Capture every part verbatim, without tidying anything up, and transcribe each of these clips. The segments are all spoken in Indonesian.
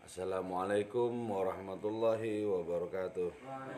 Assalamualaikum warahmatullahi wabarakatuh.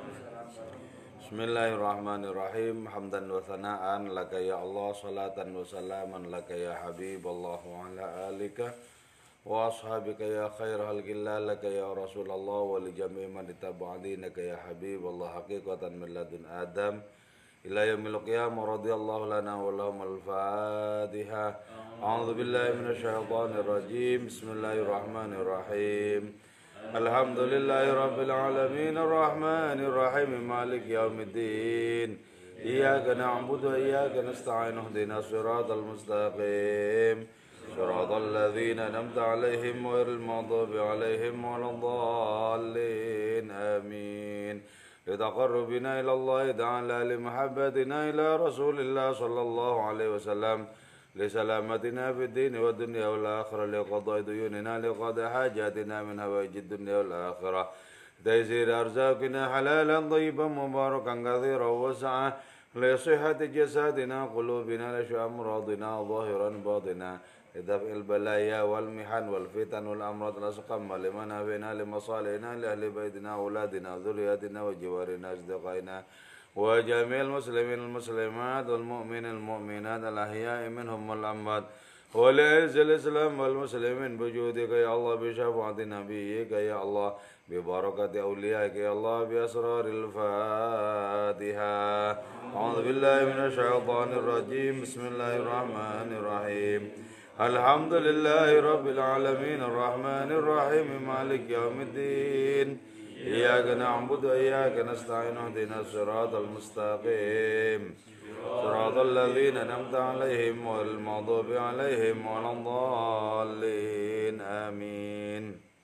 Bismillahirrahmanirrahim. Hamdan wa thana'an laka ya Allah, salatan wa salaman laka ya Habiballah wa ala alika wa ashabika ya khair halqillah laka ya Rasulullah wa li jami'i man ittaba'a ya Habiballah haqiqatan min ladun Adam ila yaumil qiyamah radhiyallahu lana wa lahumul Fatihah. A'udzu billahi minasy syaithanir rajim. Bismillahirrahmanirrahim. Alhamdulillahi rabbil alamin arrahmanir rahim maliki yaumiddin. Iyyaka na'budu wa iyyaka nasta'in ihdinas siratal mustaqim. Siratal ladzina an'amta 'alaihim ghairil maghdubi 'alaihim waladdallin. Amin. لتقربنا إلى الله تعالى لمحبتنا إلى رسول الله صلى الله عليه وسلم لسلامتنا في الدين والدنيا والآخرة لقضاء ديوننا لقضاء حاجاتنا من هوائج الدنيا والآخرة تيسير أرزاقنا حلالا طيبا مباركا كثيرا وسعا لصحة جسدنا قلوبنا لشفاء أمراضنا ظاهرا باطنا لدفع البلايا والمحن والفتن والأمراض الأسقم لمنافعنا لمصالحنا لأهل بيتنا أولادنا ذرياتنا وجوارنا أصدقائنا وجميع المسلمين المسلمات والمؤمنين المؤمنات الأحياء منهم والأموات ولأعز الإسلام والمسلمين بوجودك يا الله بشفاعة نبيك يا الله ببركة أوليائك يا الله بأسرار الفاتحة. أعوذ بالله من الشيطان الرجيم. بسم الله الرحمن الرحيم. الحمد لله رب العالمين الرحمن الرحيم مالك يوم الدين. إياك نعبد وإياك نستعين اهدنا الصراط المستقيم صراط الذين أنعمت عليهم غير المغضوب عليهم ولا الضالين. آمين.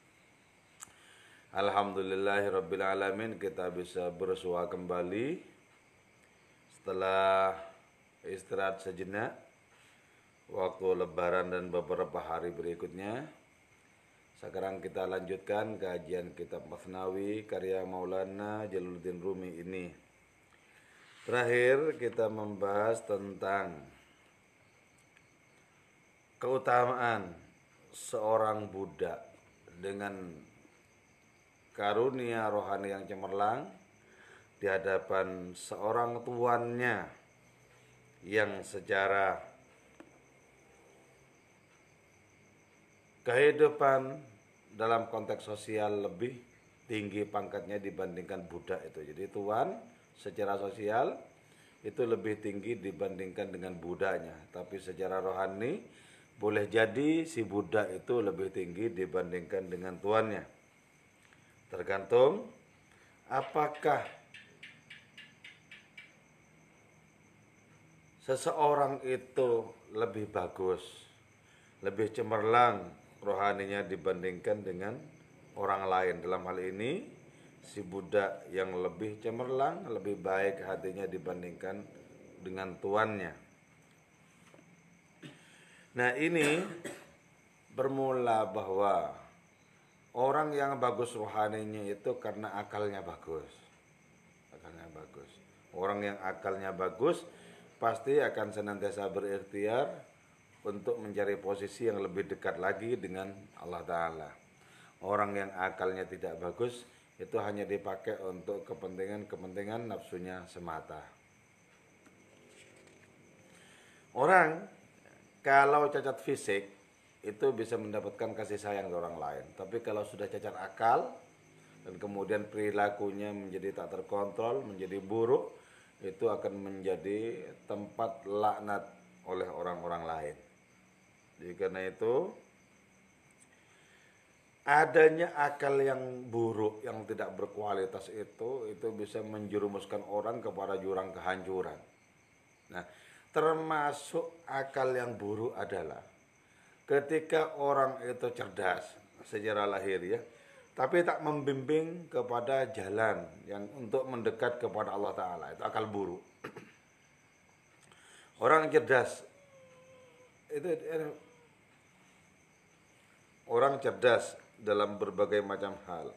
Alhamdulillahirabbil alamin, kita bisa bersua kembali setelah istirahat sejenak waktu lebaran dan beberapa hari berikutnya. Sekarang kita lanjutkan kajian kitab Masnawi karya Maulana Jalaluddin Rumi ini. Terakhir kita membahas tentang keutamaan seorang budak dengan karunia rohani yang cemerlang di hadapan seorang tuannya yang secara kehidupan dalam konteks sosial lebih tinggi pangkatnya dibandingkan budak itu. Jadi tuan secara sosial itu lebih tinggi dibandingkan dengan budaknya. Tapi secara rohani boleh jadi si budak itu lebih tinggi dibandingkan dengan tuannya. Tergantung apakah seseorang itu lebih bagus, lebih cemerlang rohaninya dibandingkan dengan orang lain. Dalam hal ini si budak yang lebih cemerlang, lebih baik hatinya dibandingkan dengan tuannya. Nah, ini bermula bahwa orang yang bagus rohaninya itu karena akalnya bagus. Akalnya bagus. Orang yang akalnya bagus pasti akan senantiasa berikhtiar untuk mencari posisi yang lebih dekat lagi dengan Allah Ta'ala. Orang yang akalnya tidak bagus itu hanya dipakai untuk kepentingan-kepentingan nafsunya semata. Orang kalau cacat fisik itu bisa mendapatkan kasih sayang dari orang lain. Tapi kalau sudah cacat akal dan kemudian perilakunya menjadi tak terkontrol, menjadi buruk, itu akan menjadi tempat laknat oleh orang-orang lain. Jadi karena itu adanya akal yang buruk, yang tidak berkualitas itu itu bisa menjerumuskan orang kepada jurang kehancuran. Nah, termasuk akal yang buruk adalah ketika orang itu cerdas secara lahiriah, tapi tak membimbing kepada jalan yang untuk mendekat kepada Allah Ta'ala. Itu akal buruk. Orang cerdas itu orang cerdas dalam berbagai macam hal,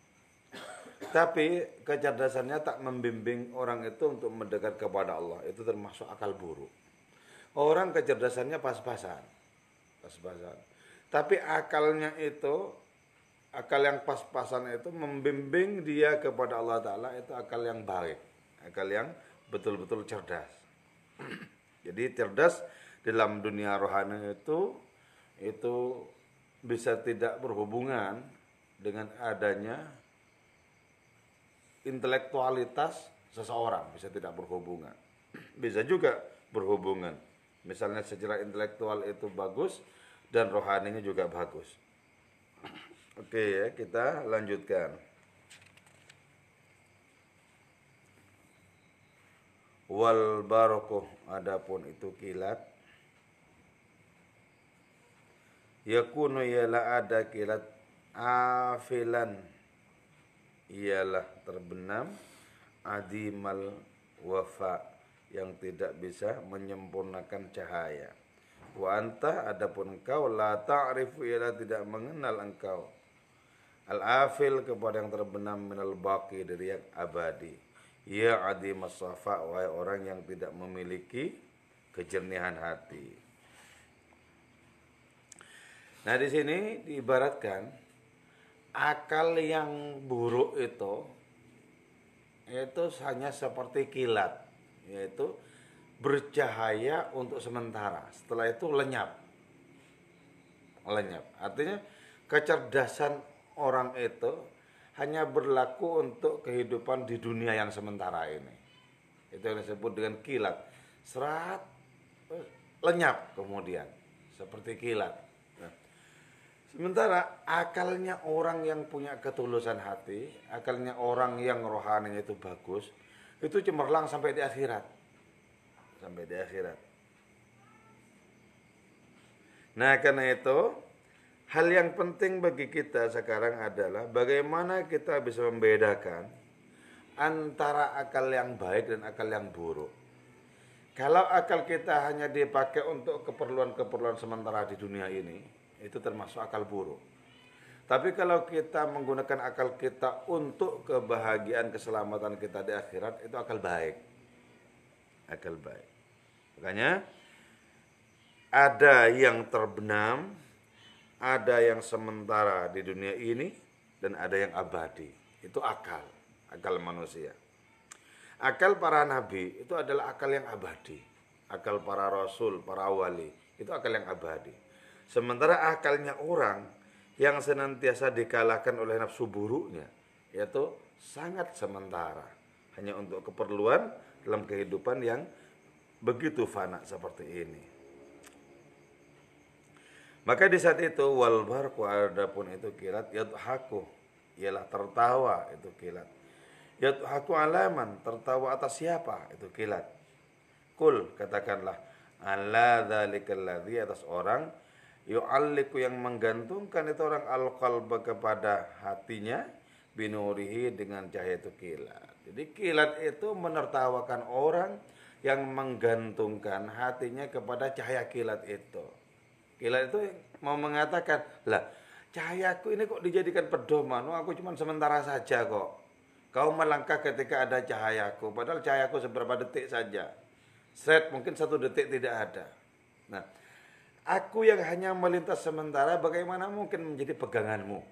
tapi kecerdasannya tak membimbing orang itu untuk mendekat kepada Allah. Itu termasuk akal buruk. Orang kecerdasannya pas-pasan, pas-pasan, tapi akalnya itu akal yang pas-pasan itu membimbing dia kepada Allah Ta'ala, itu akal yang baik, akal yang betul-betul cerdas. Jadi cerdas dalam dunia rohani itu itu bisa tidak berhubungan dengan adanya intelektualitas seseorang, bisa tidak berhubungan. Bisa juga berhubungan. Misalnya secara intelektual itu bagus dan rohaninya juga bagus. Oke ya, kita lanjutkan. Wal barokoh, adapun itu kilat. Yakunu ialah ada kilat afilan, ialah terbenam, adimal wafa, yang tidak bisa menyempurnakan cahaya. Wa anta, adapun engkau, la ta'rifu, ialah tidak mengenal engkau, al-afil, kepada yang terbenam, minal baqi, dari yang abadi. Ya adimas safa, wahai orang yang tidak memiliki kejernihan hati. Nah, di sini diibaratkan akal yang buruk itu itu hanya seperti kilat, yaitu bercahaya untuk sementara, setelah itu lenyap. Lenyap. Artinya kecerdasan orang itu hanya berlaku untuk kehidupan di dunia yang sementara ini. Itu yang disebut dengan kilat. Serat, lenyap kemudian, seperti kilat. Nah, sementara akalnya orang yang punya ketulusan hati, akalnya orang yang rohaninya itu bagus, itu cemerlang sampai di akhirat. Sampai di akhirat. Nah, karena itu hal yang penting bagi kita sekarang adalah bagaimana kita bisa membedakan antara akal yang baik dan akal yang buruk. Kalau akal kita hanya dipakai untuk keperluan-keperluan sementara di dunia ini, itu termasuk akal buruk. Tapi kalau kita menggunakan akal kita untuk kebahagiaan, keselamatan kita di akhirat, itu akal baik. Akal baik. Makanya ada yang terbenam, ada yang sementara di dunia ini, dan ada yang abadi. Itu akal, akal manusia. Akal para nabi itu adalah akal yang abadi. Akal para rasul, para wali, itu akal yang abadi. Sementara akalnya orang yang senantiasa dikalahkan oleh nafsu buruknya, yaitu sangat sementara, hanya untuk keperluan dalam kehidupan yang begitu fana seperti ini. Maka di saat itu wal barqu, adapun itu kilat, yadhaku, ialah tertawa, itu kilat. Yadhaku alaman, tertawa atas siapa? Itu kilat. Kul, katakanlah, ala dzalikal ladzi, atas orang yu'alliku, yang menggantungkan itu orang al-qalba, kepada hatinya, binurihi, dengan cahaya itu kilat. Jadi kilat itu menertawakan orang yang menggantungkan hatinya kepada cahaya kilat itu. Kilat itu mau mengatakan, lah cahayaku ini kok dijadikan pedoman, oh, aku cuma sementara saja kok. Kau melangkah ketika ada cahayaku, padahal cahayaku seberapa detik saja. Seret, mungkin satu detik tidak ada. Nah, aku yang hanya melintas sementara, bagaimana mungkin menjadi peganganmu?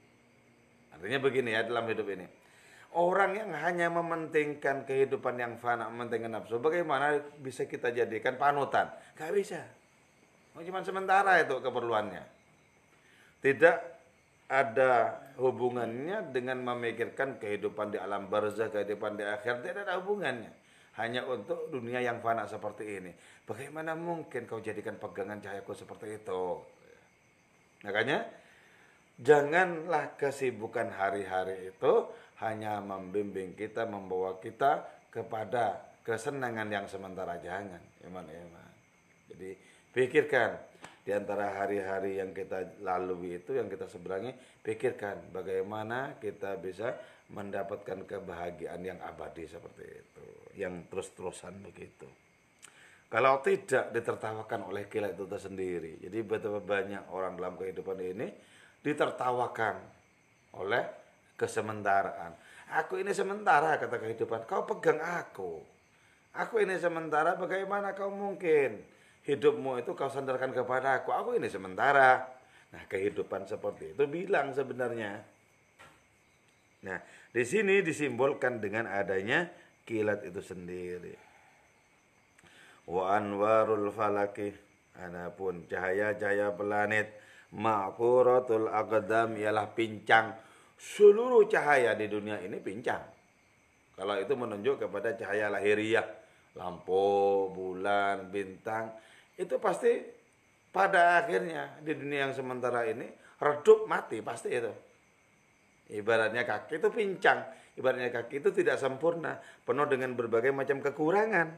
Artinya begini ya, dalam hidup ini, orang yang hanya mementingkan kehidupan yang fana, mementingkan nafsu, bagaimana bisa kita jadikan panutan? Gak bisa. Cuma sementara itu keperluannya. Tidak ada hubungannya dengan memikirkan kehidupan di alam barzah, kehidupan di akhirat. Tidak ada hubungannya. Hanya untuk dunia yang fana seperti ini. Bagaimana mungkin kau jadikan pegangan cahayaku seperti itu? Makanya janganlah kesibukan hari-hari itu hanya membimbing kita, membawa kita kepada kesenangan yang sementara. Jangan, iman-iman. Jadi pikirkan di antara hari-hari yang kita lalui itu, yang kita seberangi, pikirkan bagaimana kita bisa mendapatkan kebahagiaan yang abadi seperti itu, yang terus-terusan begitu. Kalau tidak, ditertawakan oleh kilat itu tersendiri. Jadi betapa banyak orang dalam kehidupan ini ditertawakan oleh kesementaraan. Aku ini sementara, kata kehidupan. Kau pegang aku. Aku ini sementara, bagaimana kau mungkin hidupmu itu kau sandarkan kepada aku. Aku ini sementara. Nah, kehidupan seperti itu bilang sebenarnya. Nah, di sini disimbolkan dengan adanya kilat itu sendiri. Wa anwarul falaki, adapun cahaya-cahaya planet, ma'quratul aqdam ialah pincang. Seluruh cahaya di dunia ini pincang. Kalau itu menunjuk kepada cahaya lahiriah, lampu, bulan, bintang, itu pasti pada akhirnya di dunia yang sementara ini redup mati pasti itu. Ibaratnya kaki itu pincang, ibaratnya kaki itu tidak sempurna, penuh dengan berbagai macam kekurangan.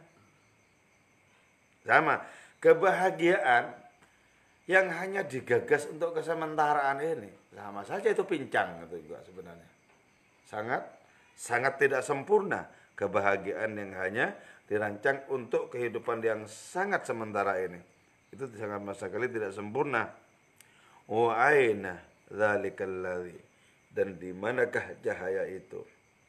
Sama, kebahagiaan yang hanya digagas untuk kesementaraan ini, sama saja itu pincang itu juga sebenarnya. Sangat sangat tidak sempurna kebahagiaan yang hanya dirancang untuk kehidupan yang sangat sementara ini. Itu sangat sekali tidak sempurna. Wa aina dzalikal ladzi, dan di manakah cahaya itu?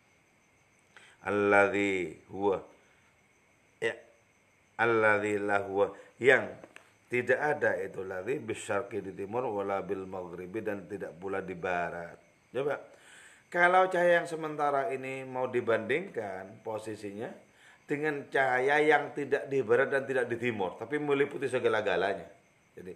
Alladzi huwa, ya, alladzi lahu, yang tidak ada itu ladzi bisyarqi di timur wala bil maghribi, dan tidak pula di barat. Coba kalau cahaya yang sementara ini mau dibandingkan posisinya dengan cahaya yang tidak di barat dan tidak di timur, tapi meliputi segala-galanya. Jadi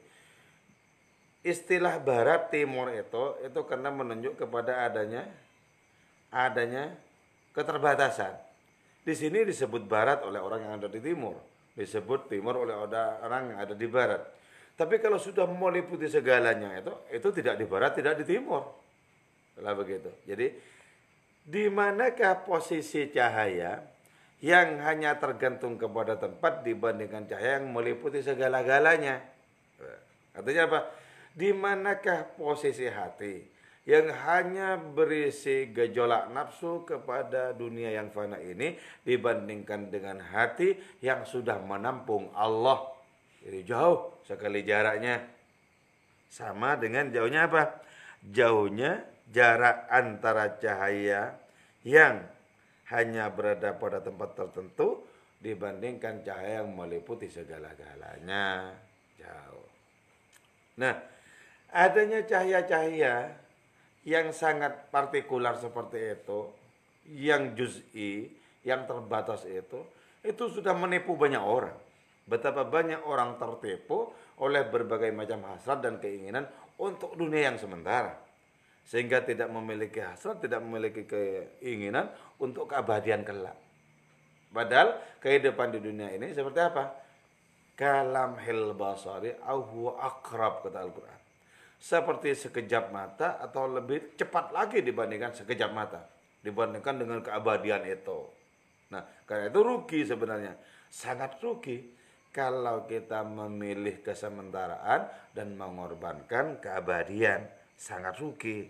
istilah barat timur itu itu karena menunjuk kepada adanya adanya keterbatasan. Di sini disebut barat oleh orang yang ada di timur, disebut timur oleh orang yang ada di barat. Tapi kalau sudah meliputi segalanya itu itu tidak di barat, tidak di timur. Kalau begitu. Jadi di manakah posisi cahaya yang hanya tergantung kepada tempat dibandingkan cahaya yang meliputi segala-galanya? Artinya apa? Di manakah posisi hati yang hanya berisi gejolak nafsu kepada dunia yang fana ini dibandingkan dengan hati yang sudah menampung Allah? Jadi jauh sekali jaraknya. Sama dengan jauhnya apa? Jauhnya jarak antara cahaya yang hanya berada pada tempat tertentu dibandingkan cahaya yang meliputi segala-galanya. Jauh. Nah, adanya cahaya-cahaya yang sangat partikular seperti itu, yang juz'i, yang terbatas itu, itu sudah menipu banyak orang. Betapa banyak orang tertipu oleh berbagai macam hasrat dan keinginan untuk dunia yang sementara, sehingga tidak memiliki hasrat, tidak memiliki keinginan untuk keabadian kelak. Padahal kehidupan di dunia ini seperti apa? Kalamhil basari au huwa aqrab, kata Al-Quran. Seperti sekejap mata atau lebih cepat lagi dibandingkan sekejap mata, dibandingkan dengan keabadian itu. Nah, karena itu rugi sebenarnya, sangat rugi kalau kita memilih kesementaraan dan mengorbankan keabadian. Sangat rugi.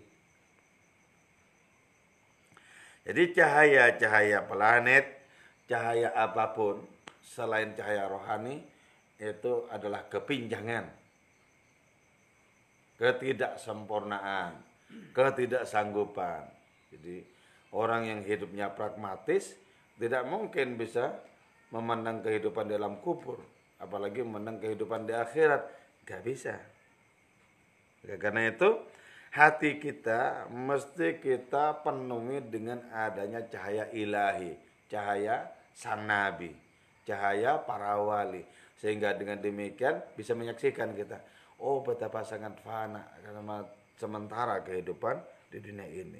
Jadi cahaya-cahaya planet, cahaya apapun selain cahaya rohani itu adalah kepinjangan, ketidaksempurnaan, ketidaksanggupan. Jadi orang yang hidupnya pragmatis tidak mungkin bisa memandang kehidupan dalam kubur, apalagi memandang kehidupan di akhirat. Gak bisa. Karena itu hati kita mesti kita penuhi dengan adanya cahaya ilahi, cahaya sang nabi, cahaya para wali, sehingga dengan demikian bisa menyaksikan kita, oh betapa sangat fana karena sementara kehidupan di dunia ini.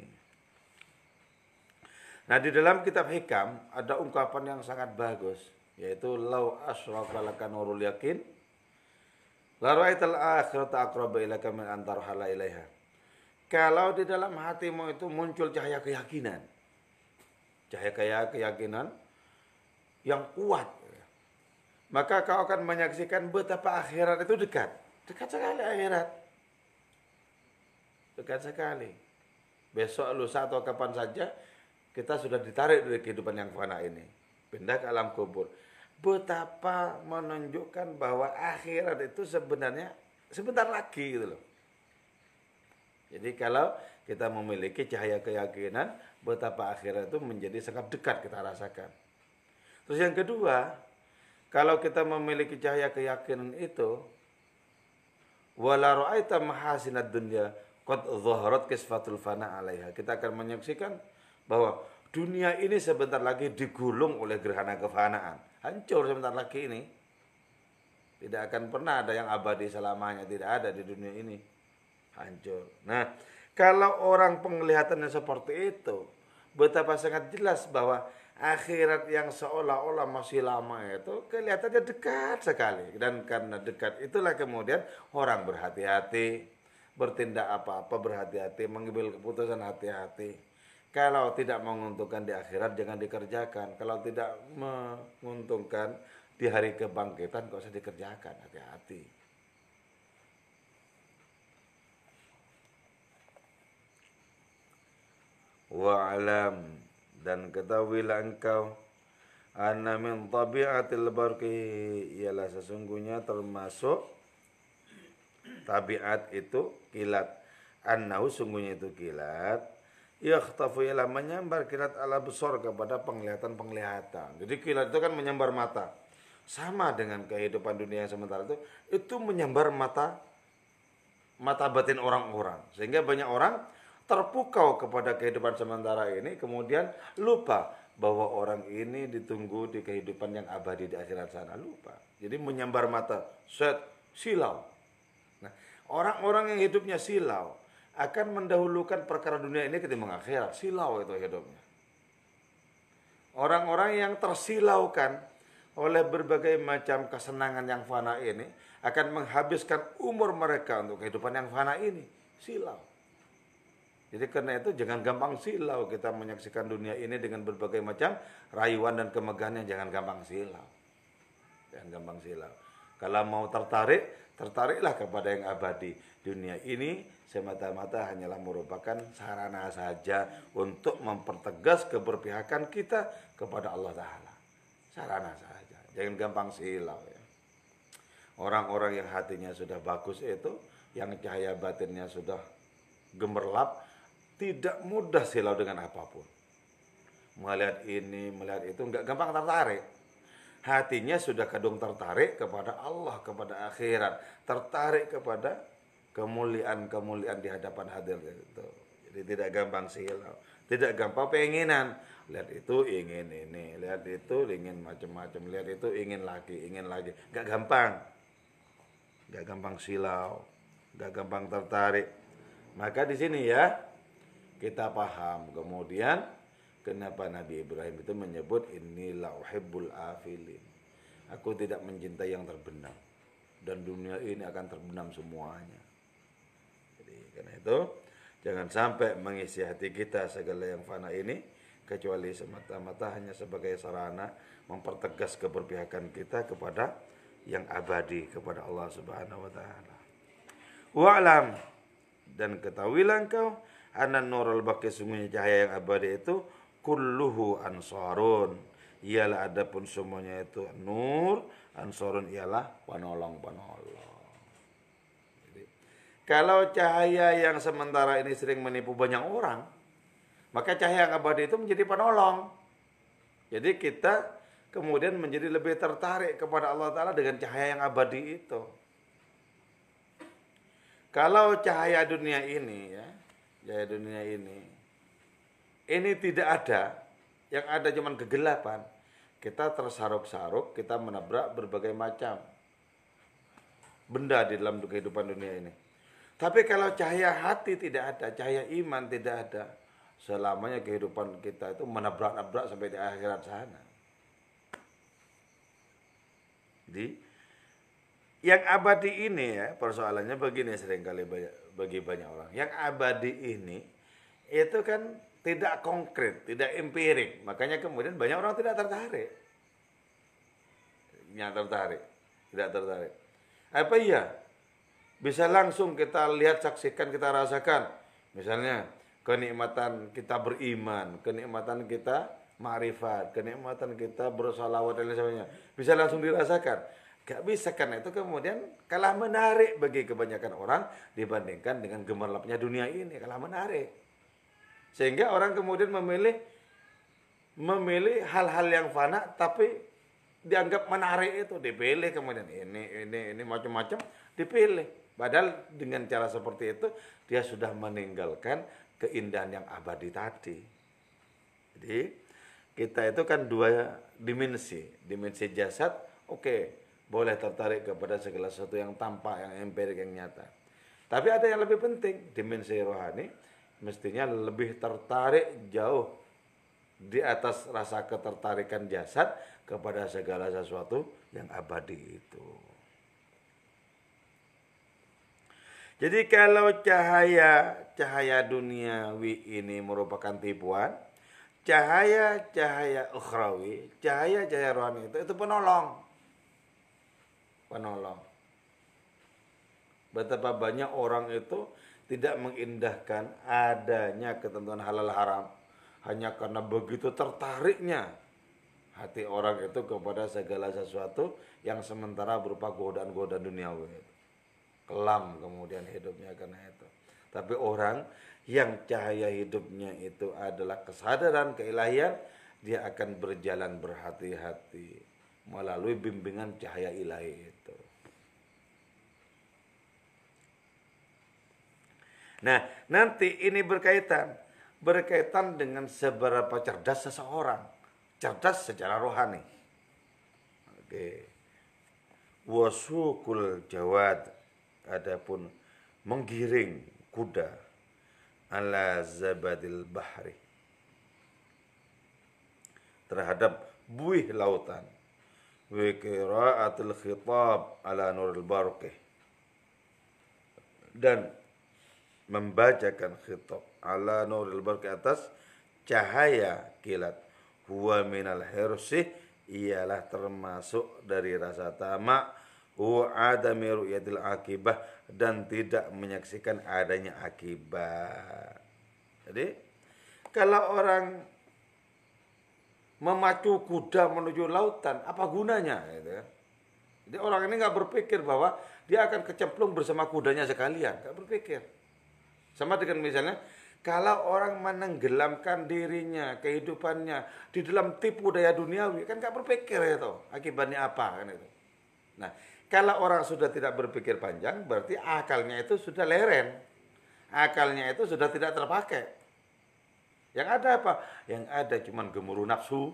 Nah, di dalam kitab Hikam ada ungkapan yang sangat bagus, yaitu lau asyraka laka nurul yakin la ra'aital akhirata aqraba ilaka min antarhala ilaiha. Kalau di dalam hatimu itu muncul cahaya keyakinan, cahaya keyakinan yang kuat, maka kau akan menyaksikan betapa akhirat itu dekat. Dekat sekali akhirat. Dekat sekali. Besok, lusa, atau kapan saja kita sudah ditarik dari kehidupan yang fana ini, pindah ke alam kubur. Betapa menunjukkan bahwa akhirat itu sebenarnya sebentar lagi gitu loh. Jadi kalau kita memiliki cahaya keyakinan, betapa akhirat itu menjadi sangat dekat kita rasakan. Terus yang kedua, kalau kita memiliki cahaya keyakinan itu, Wala ra'aita mahasinad dunya qad dhaharat kisfatul fana 'alaiha. Kita akan menyaksikan bahwa dunia ini sebentar lagi digulung oleh gerhana kefanaan. Hancur sebentar lagi ini. Tidak akan pernah ada yang abadi selamanya, tidak ada di dunia ini. Hancur. Nah, kalau orang penglihatannya seperti itu, betapa sangat jelas bahwa akhirat yang seolah-olah masih lama itu kelihatannya dekat sekali. Dan karena dekat itulah kemudian orang berhati-hati, bertindak apa-apa berhati-hati, mengambil keputusan hati-hati. Kalau tidak menguntungkan di akhirat jangan dikerjakan. Kalau tidak menguntungkan di hari kebangkitan kok usah dikerjakan, hati-hati. Wa'alam, dan ketahuilah engkau anna min tabi'atil barqi, ialah sesungguhnya termasuk tabiat itu kilat. Annahu, sungguhnya itu kilat, yakhtafu, ialah menyambar kilat ala besar kepada penglihatan-penglihatan. Jadi kilat itu kan menyambar mata. Sama dengan kehidupan dunia yang sementara itu, itu menyambar mata mata batin orang-orang. Sehingga banyak orang terpukau kepada kehidupan sementara ini, kemudian lupa bahwa orang ini ditunggu di kehidupan yang abadi di akhirat sana. Lupa. Jadi menyambar mata, set, silau. Nah, orang-orang yang hidupnya silau akan mendahulukan perkara dunia ini ketimbang akhirat. Silau itu hidupnya. Orang-orang yang tersilaukan oleh berbagai macam kesenangan yang fana ini akan menghabiskan umur mereka untuk kehidupan yang fana ini. Silau. Jadi karena itu jangan gampang silau kita menyaksikan dunia ini dengan berbagai macam rayuan dan kemegahannya. Jangan gampang silau. Jangan gampang silau. Kalau mau tertarik, tertariklah kepada yang abadi. Dunia ini semata-mata hanyalah merupakan sarana saja untuk mempertegas keberpihakan kita kepada Allah Ta'ala. Sarana saja. Jangan gampang silau ya. Orang-orang yang hatinya sudah bagus itu, yang cahaya batinnya sudah gemerlap, tidak mudah silau dengan apapun. Melihat ini, melihat itu, enggak gampang tertarik. Hatinya sudah kadung tertarik kepada Allah, kepada akhirat, tertarik kepada kemuliaan-kemuliaan di hadapan hadir itu. Jadi tidak gampang silau, tidak gampang penginan. Lihat itu ingin ini, lihat itu ingin macam-macam, lihat itu ingin lagi, ingin lagi. Enggak gampang. Enggak gampang silau, enggak gampang tertarik. Maka di sini ya kita paham kemudian kenapa Nabi Ibrahim itu menyebut inilah uhibbul afilin. Aku tidak mencintai yang terbenam, dan dunia ini akan terbenam semuanya. Jadi karena itu jangan sampai mengisi hati kita segala yang fana ini kecuali semata-mata hanya sebagai sarana mempertegas keberpihakan kita kepada yang abadi, kepada Allah Subhanahu wa taala. Wa'lam, dan ketahuilah engkau anna nurul baqi, sungguhnya cahaya yang abadi itu kulluhu ansarun, ialah adapun semuanya itu nur, ansarun ialah penolong-penolong. Jadi, kalau cahaya yang sementara ini sering menipu banyak orang, maka cahaya yang abadi itu menjadi penolong. Jadi kita kemudian menjadi lebih tertarik kepada Allah Ta'ala dengan cahaya yang abadi itu. Kalau cahaya dunia ini ya, cahaya dunia ini ini tidak ada, yang ada cuma kegelapan, kita tersaruk-saruk, kita menabrak berbagai macam benda di dalam kehidupan dunia ini. Tapi kalau cahaya hati tidak ada, cahaya iman tidak ada, selamanya kehidupan kita itu menabrak-nabrak sampai di akhirat sana. Jadi yang abadi ini ya, persoalannya begini seringkali bagi banyak orang. Yang abadi ini itu kan tidak konkret, tidak empirik. Makanya kemudian banyak orang tidak tertarik. Yang tertarik, tidak tertarik. Apa iya? Bisa langsung kita lihat, saksikan, kita rasakan. Misalnya kenikmatan kita beriman, kenikmatan kita ma'rifat, kenikmatan kita bersalawat dan lain sebagainya. Bisa langsung dirasakan. Gak bisa, karena itu kemudian kalah menarik bagi kebanyakan orang dibandingkan dengan gemerlapnya dunia ini, kalah menarik. Sehingga orang kemudian memilih memilih hal-hal yang fana tapi dianggap menarik itu, dipilih kemudian ini ini ini macam-macam dipilih. Padahal dengan cara seperti itu dia sudah meninggalkan keindahan yang abadi tadi. Jadi kita itu kan dua dimensi, dimensi jasad, oke, okay, boleh tertarik kepada segala sesuatu yang tampak, yang empirik, yang nyata. Tapi ada yang lebih penting, dimensi rohani, mestinya lebih tertarik jauh di atas rasa ketertarikan jasad kepada segala sesuatu yang abadi itu. Jadi kalau cahaya cahaya duniawi ini merupakan tipuan, cahaya-cahaya ukhrawi, cahaya-cahaya rohani itu itu penolong. Penolong. Betapa banyak orang itu tidak mengindahkan adanya ketentuan halal haram hanya karena begitu tertariknya hati orang itu kepada segala sesuatu yang sementara berupa godaan-godaan duniawi. Kelam kemudian hidupnya karena itu. Tapi orang yang cahaya hidupnya itu adalah kesadaran keilahian, dia akan berjalan berhati-hati melalui bimbingan cahaya ilahi itu. Nah, nanti ini berkaitan berkaitan dengan seberapa cerdas seseorang, cerdas secara rohani. Oke. Wasukul jawad, adapun menggiring kuda ala zabadil bahri, terhadap buih lautan, wa qiraatul khitab ala nuril barqih, dan membacakan khitab ala nuril barqih atas cahaya kilat, huwa minal hirsi, ialah termasuk dari rasa tamak, wa adami ru'yatil akibah, dan tidak menyaksikan adanya akibat. Jadi kalau orang memacu kuda menuju lautan, apa gunanya gitu ya? Jadi orang ini nggak berpikir bahwa dia akan kecemplung bersama kudanya sekalian, nggak berpikir. Sama dengan misalnya kalau orang menenggelamkan dirinya, kehidupannya di dalam tipu daya duniawi, kan nggak berpikir itu akibatnya apa kan itu. Nah, kalau orang sudah tidak berpikir panjang, berarti akalnya itu sudah leren. Akalnya itu sudah tidak terpakai. Yang ada apa? Yang ada cuma gemuruh nafsu.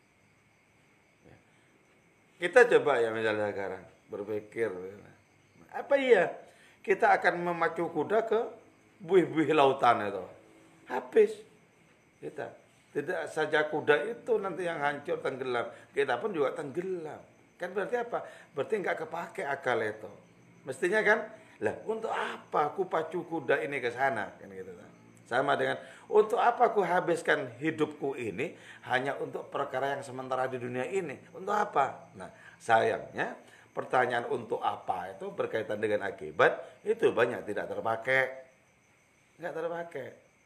Kita coba ya misalnya sekarang berpikir, apa iya kita akan memacu kuda ke buih-buih lautan itu? Habis. Kita tidak saja kuda itu nanti yang hancur tenggelam, kita pun juga tenggelam. Kan berarti apa? Berarti nggak kepake akal itu. Mestinya kan, lah untuk apa aku pacu kuda ini ke sana? Kan gitu. Sama dengan untuk apa aku habiskan hidupku ini hanya untuk perkara yang sementara di dunia ini? Untuk apa? Nah, sayangnya pertanyaan untuk apa itu berkaitan dengan akibat itu banyak tidak terpakai. Nggak terpakai.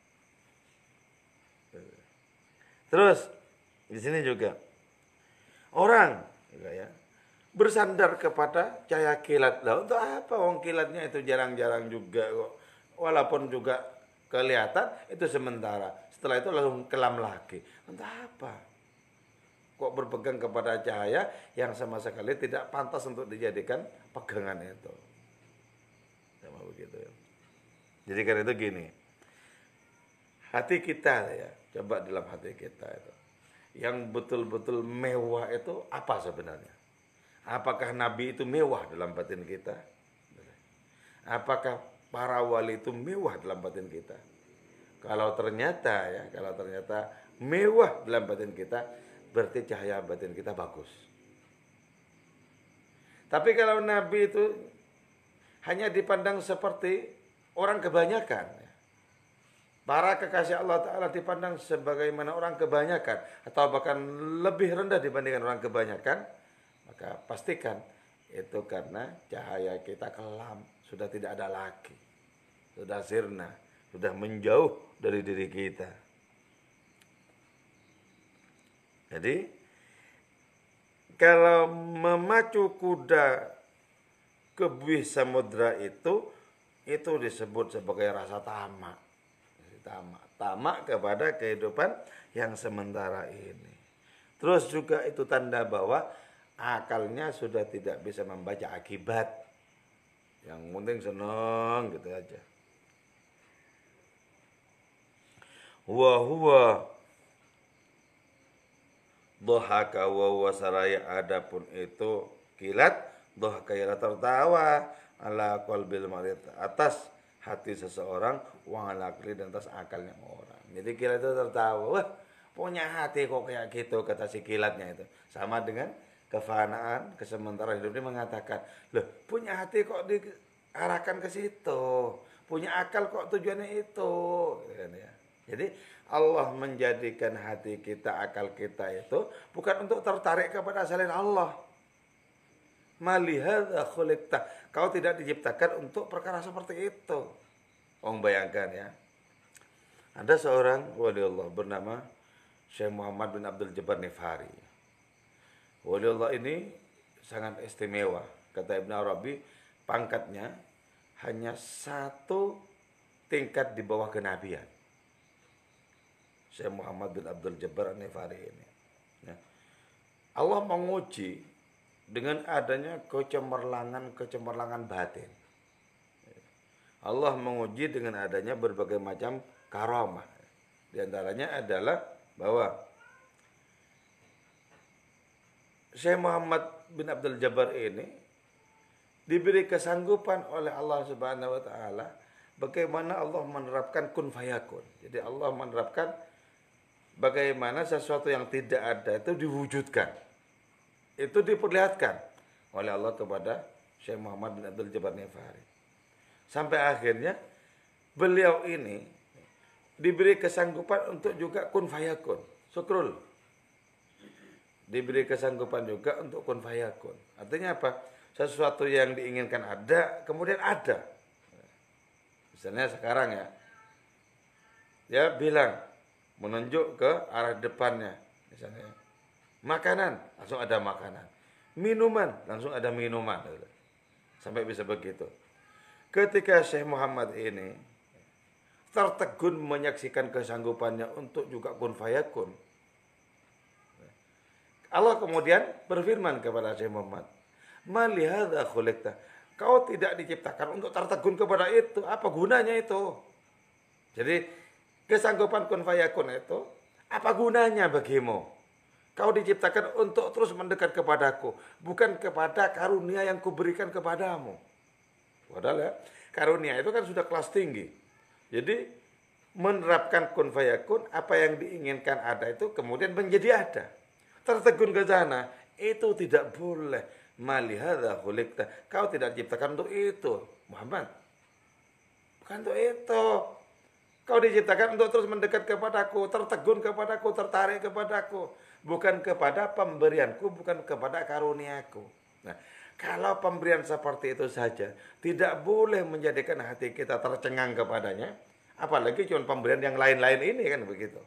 Terus di sini juga orang juga ya bersandar kepada cahaya kilat. Lah untuk apa wong kilatnya itu jarang-jarang juga kok. Walaupun juga kelihatan itu sementara. Setelah itu langsung kelam lagi. Untuk apa? Kok berpegang kepada cahaya yang sama sekali tidak pantas untuk dijadikan pegangan itu. Sama begitu ya. Jadi karena itu gini. Hati kita ya, coba dalam hati kita itu. Yang betul-betul mewah itu apa sebenarnya? Apakah Nabi itu mewah dalam batin kita? Apakah para wali itu mewah dalam batin kita? Kalau ternyata ya, kalau ternyata mewah dalam batin kita, berarti cahaya batin kita bagus. Tapi kalau Nabi itu hanya dipandang seperti orang kebanyakan, para kekasih Allah Ta'ala dipandang sebagaimana orang kebanyakan, atau bahkan lebih rendah dibandingkan orang kebanyakan, maka pastikan itu karena cahaya kita kelam, sudah tidak ada lagi, sudah sirna, sudah menjauh dari diri kita. Jadi kalau memacu kuda ke buih samudra itu, itu disebut sebagai rasa tamak, tamak, tamak kepada kehidupan yang sementara ini. Terus juga itu tanda bahwa akalnya sudah tidak bisa membaca akibat. Yang penting seneng gitu aja. Wa huwa dhahaka wa huwa saraya, adapun itu kilat, dhahaka ialah tertawa, ala qalbil marid, atas hati seseorang, wa ala aqli, dan atas akalnya orang. Jadi kilat itu tertawa, wah punya hati kok kayak gitu, kata si kilatnya itu. Sama dengan kefanaan, kesementaraan hidup, dia mengatakan, loh punya hati kok diarahkan ke situ, punya akal kok tujuannya itu. Jadi Allah menjadikan hati kita, akal kita itu bukan untuk tertarik kepada selain Allah. Malihadza khuliqta, kau tidak diciptakan untuk perkara seperti itu. Orang bayangkan ya, ada seorang wali Allah bernama Syekh Muhammad bin Abdul Jabbar Nifari. Wali Allah ini sangat istimewa. Kata Ibn Arabi, pangkatnya hanya satu tingkat di bawah kenabian. Syekh Muhammad bin Abdul Jabbar Nifari ini. Ya. Allah menguji dengan adanya kecemerlangan-kecemerlangan batin. Allah menguji dengan adanya berbagai macam karamah. Di antaranya adalah bahwa Syekh Muhammad bin Abdul Jabbar ini diberi kesanggupan oleh Allah Subhanahu wa taala bagaimana Allah menerapkan kun fayakun. Jadi Allah menerapkan bagaimana sesuatu yang tidak ada itu diwujudkan. Itu diperlihatkan oleh Allah kepada Syekh Muhammad bin Abdul Jabbar Nifari. Sampai akhirnya beliau ini diberi kesanggupan untuk juga kun fayakun. Syukrul. Diberi kesanggupan juga untuk kun fayakun. Artinya apa? Sesuatu yang diinginkan ada, kemudian ada. Misalnya sekarang ya, dia bilang menunjuk ke arah depannya, misalnya makanan, langsung ada makanan. Minuman, langsung ada minuman. Sampai bisa begitu. Ketika Syekh Muhammad ini tertegun menyaksikan kesanggupannya untuk juga kun fayakun, Allah kemudian berfirman kepada Syekh Muhammad, "Malihadza khuliqta." Kau tidak diciptakan untuk tertegun kepada itu. Apa gunanya itu? Jadi kesanggupan kun fayakun itu apa gunanya bagimu? Kau diciptakan untuk terus mendekat kepadaku, bukan kepada karunia yang kuberikan kepadamu. Padahal ya, karunia itu kan sudah kelas tinggi. Jadi menerapkan kun fayakun, apa yang diinginkan ada itu kemudian menjadi ada. Tertegun ke sana, itu tidak boleh. Malihadza khuliqta. Kau tidak diciptakan untuk itu, Muhammad. Bukan untuk itu. Kau diciptakan untuk terus mendekat kepadaku, tertegun kepadaku, tertarik kepadaku. Bukan kepada pemberianku, bukan kepada karuniaku. Nah, kalau pemberian seperti itu saja tidak boleh menjadikan hati kita tercengang kepadanya, apalagi cuma pemberian yang lain-lain ini, kan begitu.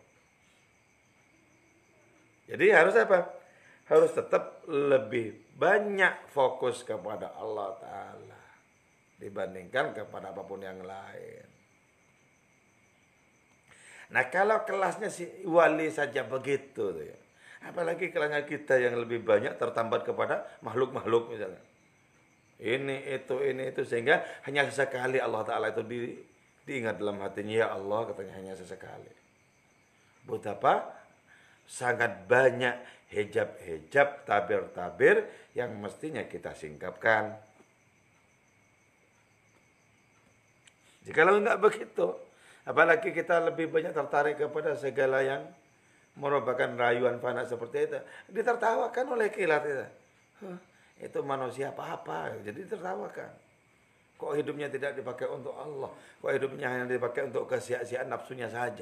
Jadi harus apa? Harus tetap lebih banyak fokus kepada Allah Ta'ala dibandingkan kepada apapun yang lain. Nah, kalau kelasnya si wali saja begitu tuh ya, apalagi kelasnya kita yang lebih banyak tertambat kepada makhluk-makhluk misalnya. Ini, itu, ini, itu. Sehingga hanya sesekali Allah Ta'ala itu di, diingat dalam hatinya. Ya Allah, katanya hanya sesekali. Betapa sangat banyak hijab-hijab, tabir-tabir yang mestinya kita singkapkan. Jikalau enggak begitu, apalagi kita lebih banyak tertarik kepada segala yang merupakan rayuan fana seperti itu, ditertawakan oleh kilat itu. Huh, itu manusia apa-apa, jadi ditertawakan. Kok hidupnya tidak dipakai untuk Allah? Kok hidupnya hanya dipakai untuk kesia-siaan nafsunya saja?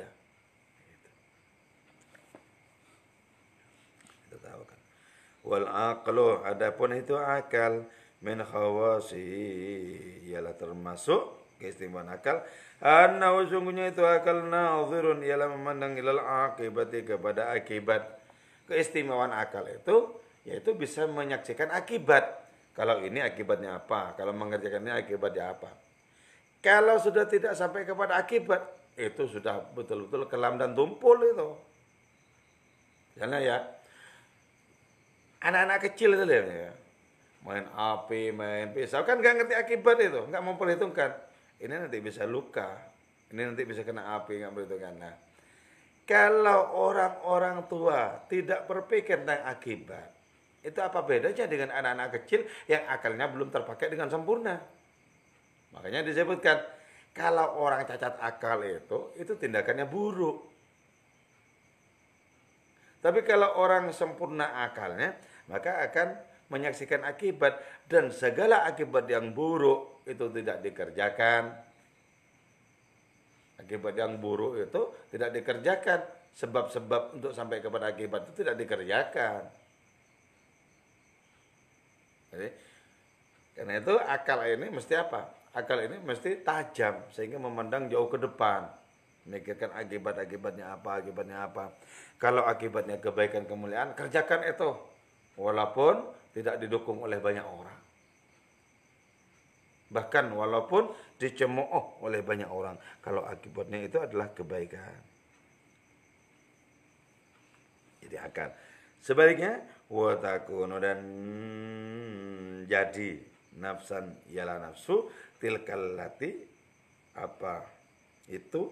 Ditertawakan. Wal aqlu, adapun itu akal, min khawasi, ialah termasuk keistimewaan akal. Anna sungguhnya itu akal nazirun, ialah memandang ilal akibati, kepada akibat. Keistimewaan akal itu yaitu bisa menyaksikan akibat. Kalau ini akibatnya apa, kalau mengerjakan ini akibatnya apa. Kalau sudah tidak sampai kepada akibat, itu sudah betul-betul kelam dan tumpul itu. Karena ya anak-anak kecil itu ya, main api, main pisau, kan nggak ngerti akibat itu, nggak memperhitungkan. Ini nanti bisa luka, ini nanti bisa kena api, nggak memperhitungkan. Nah, kalau orang-orang tua tidak berpikir tentang akibat, itu apa bedanya dengan anak-anak kecil yang akalnya belum terpakai dengan sempurna? Makanya disebutkan, kalau orang cacat akal itu, itu tindakannya buruk. Tapi kalau orang sempurna akalnya, maka akan menyaksikan akibat. Dan segala akibat yang buruk itu tidak dikerjakan. Akibat yang buruk itu tidak dikerjakan. Sebab-sebab untuk sampai kepada akibat itu tidak dikerjakan. Jadi, karena itu akal ini mesti apa? Akal ini mesti tajam sehingga memandang jauh ke depan. Memikirkan akibat-akibatnya apa, akibatnya apa. Kalau akibatnya kebaikan kemuliaan, kerjakan itu. Walaupun tidak didukung oleh banyak orang. Bahkan walaupun dicemooh oleh banyak orang. Kalau akibatnya itu adalah kebaikan. Jadi akal. Sebaliknya, watakunu dan jadi nafsan ialah nafsu tilkal lati apa itu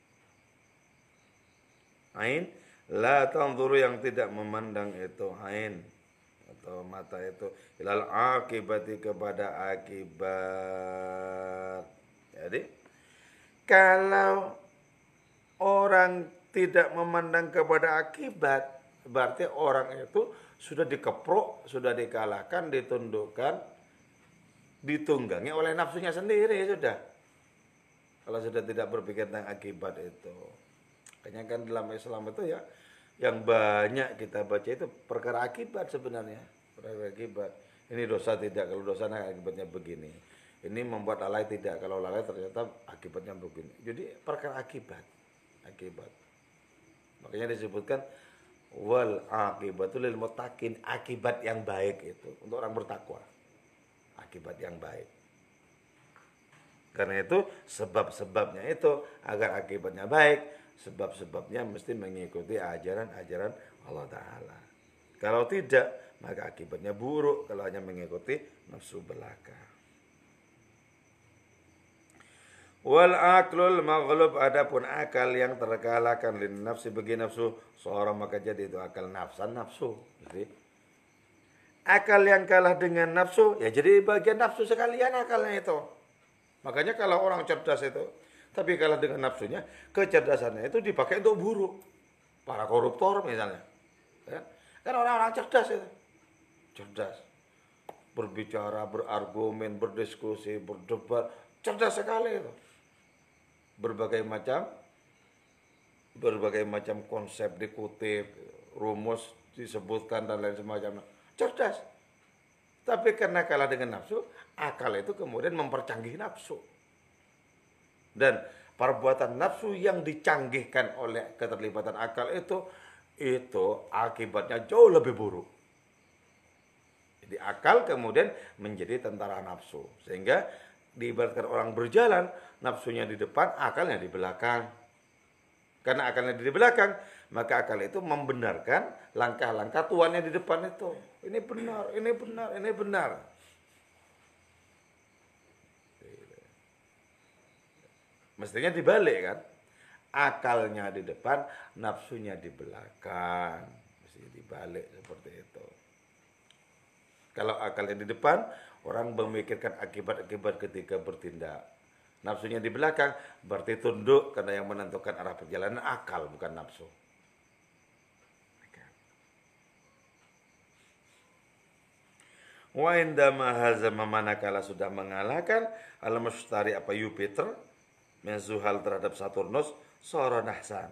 ain la tanzuru yang tidak memandang itu ain atau mata itu ilal akibati kepada akibat. Jadi kalau orang tidak memandang kepada akibat, berarti orang itu sudah dikeprok, sudah dikalahkan, ditundukkan, ditunggangi oleh nafsunya sendiri sudah. Kalau sudah tidak berpikir tentang akibat itu. Makanya kan dalam Islam itu ya yang banyak kita baca itu perkara akibat sebenarnya. Perkara akibat. Ini dosa tidak, kalau dosa nah akibatnya begini. Ini membuat lalai tidak, kalau lalai ternyata akibatnya begini. Jadi perkara akibat. Akibat. Makanya disebutkan wal akibatul lil muttaqin, akibat yang baik itu untuk orang bertakwa. Akibat yang baik. Karena itu sebab-sebabnya itu agar akibatnya baik, sebab-sebabnya mesti mengikuti ajaran-ajaran Allah Ta'ala. Kalau tidak, maka akibatnya buruk kalau hanya mengikuti nafsu belaka. Wal aklul maghlub, adapun akal yang terkalahkan lin nafsi bagi nafsu, seorang maka jadi itu akal nafsan nafsu. Jadi akal yang kalah dengan nafsu, ya jadi bagian nafsu sekalian akalnya itu. Makanya kalau orang cerdas itu, tapi kalah dengan nafsunya, kecerdasannya itu dipakai untuk buruk. Para koruptor misalnya. Kan orang-orang cerdas itu. Cerdas. Berbicara, berargumen, berdiskusi, berdebat. Cerdas sekali itu. Berbagai macam, berbagai macam konsep dikutip, rumus disebutkan dan lain semacamnya. Cerdas. Tapi karena kalah dengan nafsu, akal itu kemudian mempercanggih nafsu. Dan perbuatan nafsu yang dicanggihkan oleh keterlibatan akal itu, itu akibatnya jauh lebih buruk. Jadi akal kemudian menjadi tentara nafsu. Sehingga diibaratkan orang berjalan, nafsunya di depan, akalnya di belakang. Karena akalnya di belakang, maka akal itu membenarkan langkah-langkah tuannya di depan itu. Ini benar, ini benar, ini benar. Mestinya dibalik kan. Akalnya di depan, nafsunya di belakang. Mestinya dibalik seperti itu. Kalau akalnya di depan, orang memikirkan akibat-akibat ketika bertindak. Nafsunya di belakang, berarti tunduk karena yang menentukan arah perjalanan akal, bukan nafsu. Wa indama hazama manakala sudah mengalahkan al-mustari apa Jupiter menzuhal terhadap Saturnus sora nahsan.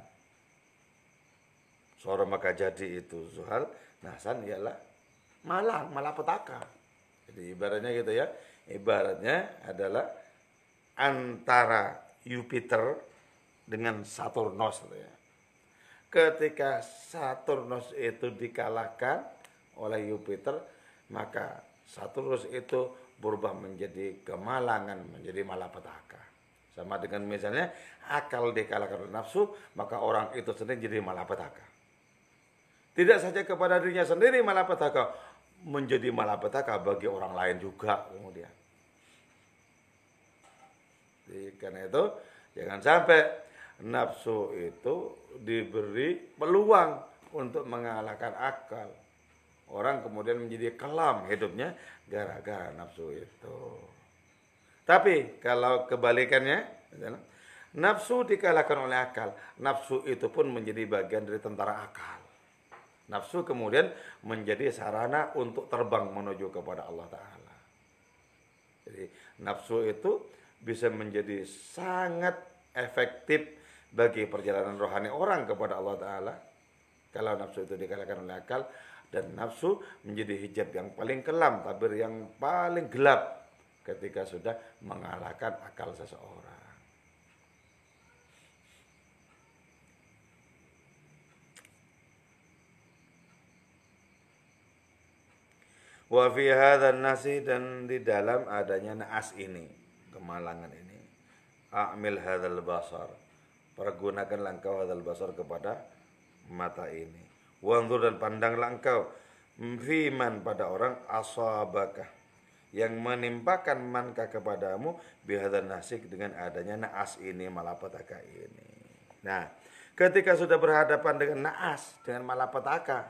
Sora maka jadi itu zuhal, nahsan ialah malang, malapetaka. Jadi ibaratnya gitu ya. Ibaratnya adalah antara Jupiter dengan Saturnus gitu ya. Ketika Saturnus itu dikalahkan oleh Jupiter, maka Saturnus itu berubah menjadi kemalangan, menjadi malapetaka. Sama dengan misalnya akal dikalahkan oleh nafsu, maka orang itu sendiri jadi malapetaka. Tidak saja kepada dirinya sendiri malapetaka, menjadi malapetaka bagi orang lain juga kemudian. Jadi, karena itu jangan sampai nafsu itu diberi peluang untuk mengalahkan akal. Orang kemudian menjadi kelam hidupnya gara-gara nafsu itu. Tapi kalau kebalikannya, nafsu dikalahkan oleh akal. Nafsu itu pun menjadi bagian dari tentara akal. Nafsu kemudian menjadi sarana untuk terbang menuju kepada Allah Ta'ala. Jadi nafsu itu bisa menjadi sangat efektif bagi perjalanan rohani orang kepada Allah Ta'ala. Kalau nafsu itu dikalahkan oleh akal. Dan nafsu menjadi hijab yang paling kelam, tabir yang paling gelap ketika sudah mengalahkan akal seseorang. Wa fi hadzal nasi, dan di dalam adanya naas ini, kemalangan ini. A'mil hadzal basar. Pergunakanlah engkau hadzal basar kepada mata ini. Wanzur, dan pandanglah engkau fiman pada orang asabakah yang menimpakan manka kepadamu bihadzal nasik dengan adanya naas ini, malapetaka ini. Nah, ketika sudah berhadapan dengan naas, dengan malapetaka,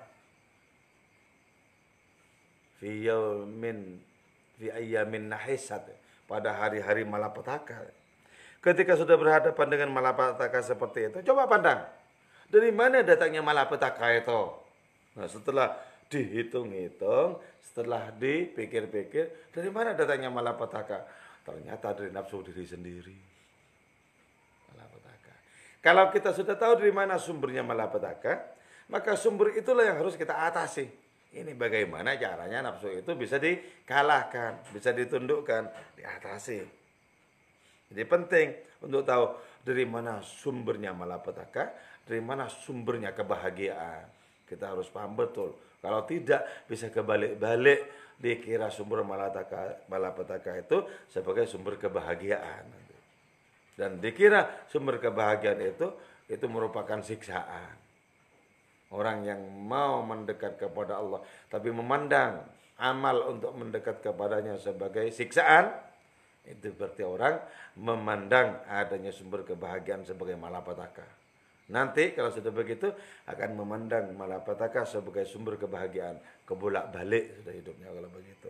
fi yaumin fi ayyamin nahisat, pada hari-hari malapetaka. Ketika sudah berhadapan dengan malapetaka seperti itu, coba pandang. Dari mana datangnya malapetaka itu? Nah, setelah dihitung-hitung, setelah dipikir-pikir, dari mana datangnya malapetaka? Ternyata dari nafsu diri sendiri. Malapetaka. Kalau kita sudah tahu dari mana sumbernya malapetaka, maka sumber itulah yang harus kita atasi. Ini bagaimana caranya nafsu itu bisa dikalahkan, bisa ditundukkan, diatasi. Jadi penting untuk tahu dari mana sumbernya malapetaka, dari mana sumbernya kebahagiaan. Kita harus paham betul. Kalau tidak, bisa kebalik-balik, dikira sumber malapetaka, malapetaka itu sebagai sumber kebahagiaan. Dan dikira sumber kebahagiaan itu, itu merupakan siksaan. Orang yang mau mendekat kepada Allah, tapi memandang amal untuk mendekat kepadanya sebagai siksaan, itu berarti orang memandang adanya sumber kebahagiaan sebagai malapetaka. Nanti kalau sudah begitu akan memandang malapetaka sebagai sumber kebahagiaan. Kebolak-balik sudah hidupnya kalau begitu.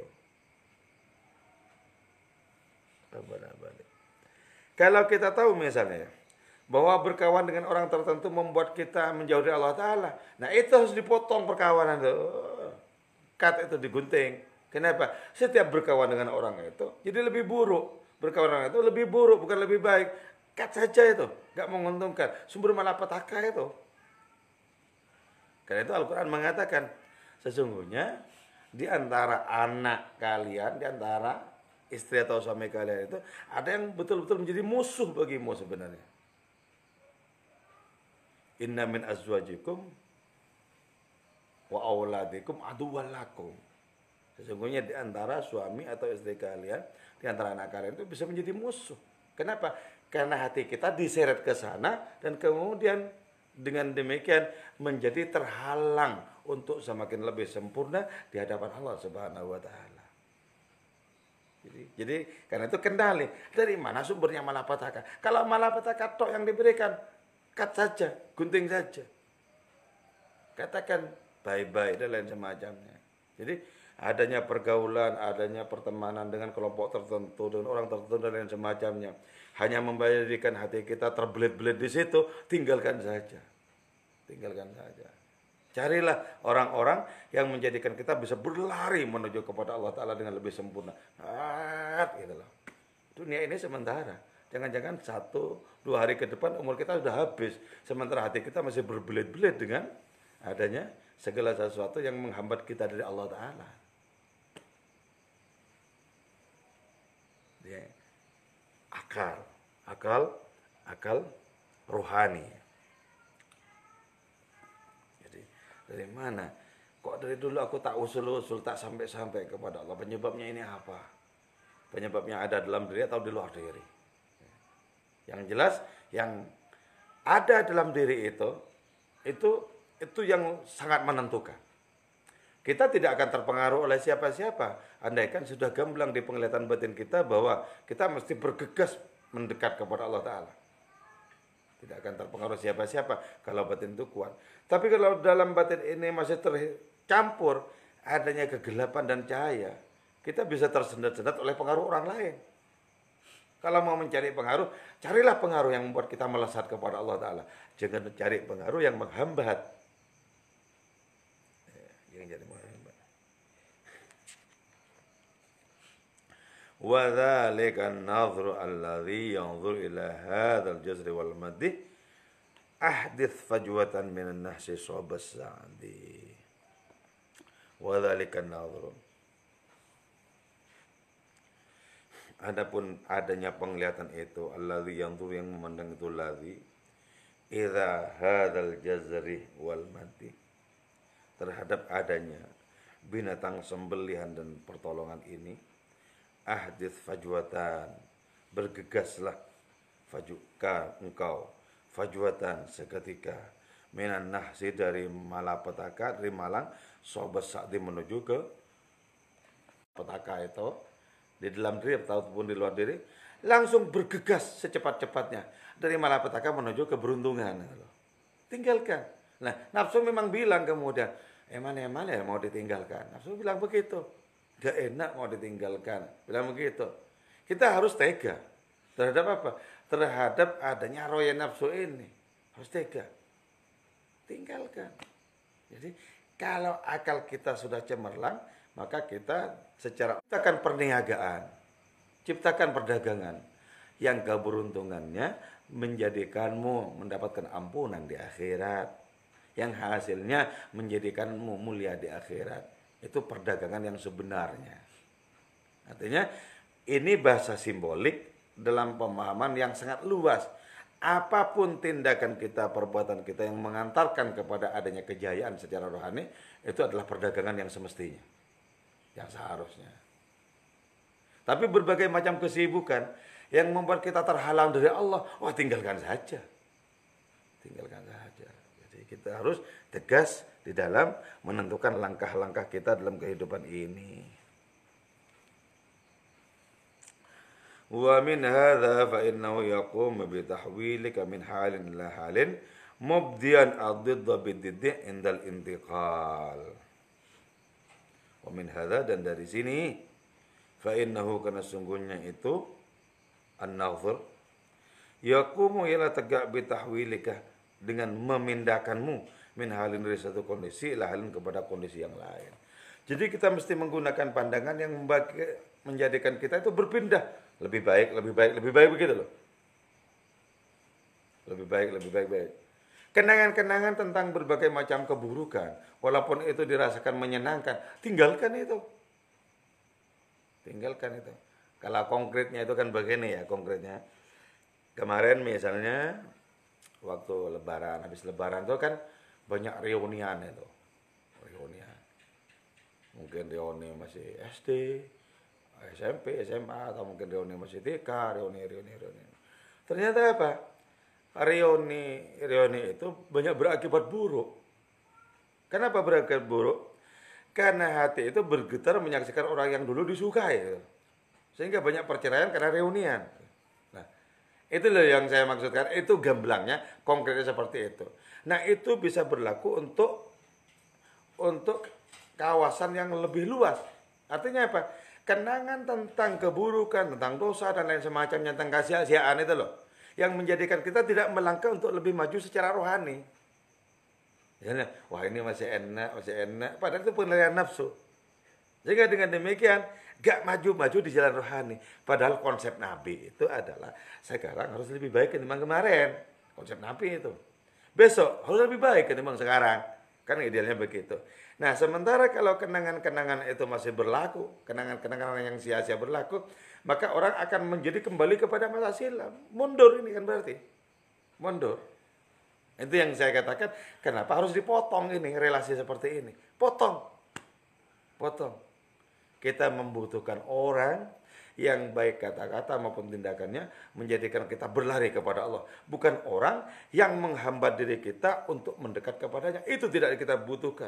Kebolak-balik. Kalau kita tahu misalnya bahwa berkawan dengan orang tertentu membuat kita menjauh dari Allah Ta'ala. Nah itu harus dipotong perkawanan itu. Kat itu digunting. Kenapa? Setiap berkawan dengan orang itu jadi lebih buruk. Berkawan dengan itu lebih buruk, bukan lebih baik. Kat saja itu, gak menguntungkan. Sumber malapetaka itu. Karena itu Al-Quran mengatakan, sesungguhnya di antara anak kalian, di antara istri atau suami kalian itu, ada yang betul-betul menjadi musuh bagimu sebenarnya. Inna min azwajikum wa auladikum aduwwan lakum. Sesungguhnya di antara suami atau istri kalian, di antara anak kalian itu bisa menjadi musuh. Kenapa? Karena hati kita diseret ke sana dan kemudian dengan demikian menjadi terhalang untuk semakin lebih sempurna di hadapan Allah Subhanahu wa taala. Jadi, jadi karena itu kendali. Dari mana sumbernya malapetaka? Kalau malapetaka tok yang diberikan, cut saja, gunting saja. Katakan bye-bye dan lain semacamnya. Jadi adanya pergaulan, adanya pertemanan dengan kelompok tertentu, dengan orang tertentu dan lain semacamnya, hanya memberikan hati kita terbelit-belit di situ, tinggalkan saja. Tinggalkan saja. Carilah orang-orang yang menjadikan kita bisa berlari menuju kepada Allah Ta'ala dengan lebih sempurna. Ah, gitu loh. Dunia ini sementara. Jangan-jangan satu, dua hari ke depan umur kita sudah habis. Sementara hati kita masih berbelit-belit dengan adanya segala sesuatu yang menghambat kita dari Allah Ta'ala. Ya. Akal, akal, akal rohani. Jadi dari mana? Kok dari dulu aku tak usul-usul, tak sampai-sampai kepada Allah. Penyebabnya ini apa? Penyebabnya ada dalam diri atau di luar diri? Yang jelas, yang ada dalam diri itu, itu itu yang sangat menentukan. Kita tidak akan terpengaruh oleh siapa-siapa. Andaikan sudah gamblang di penglihatan batin kita bahwa kita mesti bergegas mendekat kepada Allah Ta'ala. Tidak akan terpengaruh siapa-siapa kalau batin itu kuat. Tapi kalau dalam batin ini masih tercampur adanya kegelapan dan cahaya, kita bisa tersendat-sendat oleh pengaruh orang lain. Kalau mau mencari pengaruh, carilah pengaruh yang membuat kita melesat kepada Allah Ta'ala. Jangan cari pengaruh yang menghambat. Jangan cari menghambat. Wa dzalika an-nadhru alladhi yanzur ila hadzal jazri wal maddi ahdits fajwatan minan nahsi sabas sa'di. Wa dzalika an-nadhru. Adapun adanya penglihatan itu, alladzi yanzur yang memandang itu ladzi idza hadzal jazri wal mati, terhadap adanya binatang sembelihan dan pertolongan ini, ahdits fajwatan, bergegaslah fajuka engkau fajwatan seketika minan nahsi dari malapetaka, dari malang sobas sa'di menuju ke petaka itu di dalam diri ataupun di luar diri, langsung bergegas secepat-cepatnya dari malapetaka menuju keberuntungan. Tinggalkan. Nah, nafsu memang bilang kemudian, eman-eman ya mau ditinggalkan. Nafsu bilang begitu. Gak enak mau ditinggalkan. Bilang begitu. Kita harus tega. Terhadap apa? Terhadap adanya roya nafsu ini. Harus tega. Tinggalkan. Jadi, kalau akal kita sudah cemerlang, maka kita secara ciptakan perniagaan, ciptakan perdagangan yang keberuntungannya menjadikanmu mendapatkan ampunan di akhirat, yang hasilnya menjadikanmu mulia di akhirat. Itu perdagangan yang sebenarnya. Artinya ini bahasa simbolik dalam pemahaman yang sangat luas. Apapun tindakan kita, perbuatan kita yang mengantarkan kepada adanya kejayaan secara rohani, itu adalah perdagangan yang semestinya, yang seharusnya. Tapi berbagai macam kesibukan yang membuat kita terhalang dari Allah, wah tinggalkan saja. Tinggalkan saja. Jadi kita harus tegas di dalam menentukan langkah-langkah kita dalam kehidupan ini. Wa min hadza fa innahu yaqum bi tahwilika min halin ila halin mubdiyan ad-didda bid-diddi indal intiqal. Wa min hadza, dan dari sini, fa innahu, karena sungguhnya itu an-nadhur yaqumu ila tegak bi tahwilika, dengan memindahkanmu min halin dari satu kondisi ila halin kepada kondisi yang lain. Jadi kita mesti menggunakan pandangan yang membagi, menjadikan kita itu berpindah, lebih baik, lebih baik, lebih baik, begitu loh. Lebih baik, lebih baik, baik. Kenangan-kenangan tentang berbagai macam keburukan, walaupun itu dirasakan menyenangkan, tinggalkan itu. Tinggalkan itu. Kalau konkretnya itu kan begini ya, konkretnya. Kemarin misalnya, waktu lebaran, habis lebaran itu kan banyak reunian itu. Reunian. Mungkin reuni masih S D, S M P, S M A, atau mungkin reuni masih T K, reuni, reuni, reuni. Ternyata apa? Reuni, reuni itu banyak berakibat buruk. Kenapa berakibat buruk? Karena hati itu bergetar menyaksikan orang yang dulu disukai. Sehingga banyak perceraian karena reunian. Nah, itu loh yang saya maksudkan. Itu gamblangnya, konkretnya seperti itu. Nah, itu bisa berlaku untuk untuk kawasan yang lebih luas. Artinya apa? Kenangan tentang keburukan, tentang dosa, dan lain semacamnya, tentang kesia-siaan itu loh, yang menjadikan kita tidak melangkah untuk lebih maju secara rohani. Misalnya, wah ini masih enak, masih enak. Padahal itu penilaian nafsu. Sehingga dengan demikian, gak maju-maju di jalan rohani. Padahal konsep Nabi itu adalah, sekarang harus lebih baik ketimbang kemarin. Konsep Nabi itu. Besok harus lebih baik ketimbang sekarang. Kan idealnya begitu. Nah, sementara kalau kenangan-kenangan itu masih berlaku, kenangan-kenangan yang sia-sia berlaku, maka orang akan menjadi kembali kepada masa silam. Mundur ini kan berarti. Mundur. Itu yang saya katakan, kenapa harus dipotong ini, relasi seperti ini. Potong. Potong. Kita membutuhkan orang yang baik kata-kata maupun tindakannya menjadikan kita berlari kepada Allah. Bukan orang yang menghambat diri kita untuk mendekat kepadanya. Itu tidak kita butuhkan.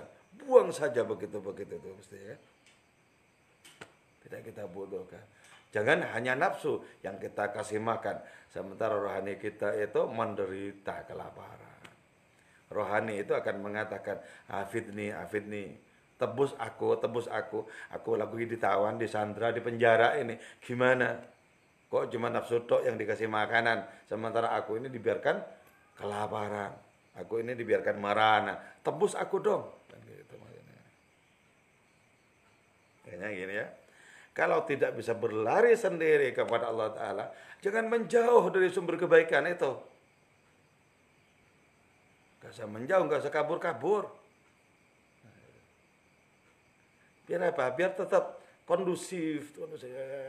buang saja begitu-begitu itu mesti ya. Tidak kita butuhkan. Jangan hanya nafsu yang kita kasih makan, sementara rohani kita itu menderita kelaparan. Rohani itu akan mengatakan, afidni, afidni, tebus aku, tebus aku. Aku lagi ditawan, disandra, di penjara ini. Gimana? Kok cuma nafsu tok yang dikasih makanan, sementara aku ini dibiarkan kelaparan. Aku ini dibiarkan marana. Tebus aku dong. Kan gitu maksudnya. Kayaknya gini ya. Kalau tidak bisa berlari sendiri kepada Allah Ta'ala, jangan menjauh dari sumber kebaikan itu. Gak usah menjauh, gak usah kabur-kabur. Biar apa? Biar tetap kondusif. kondusif.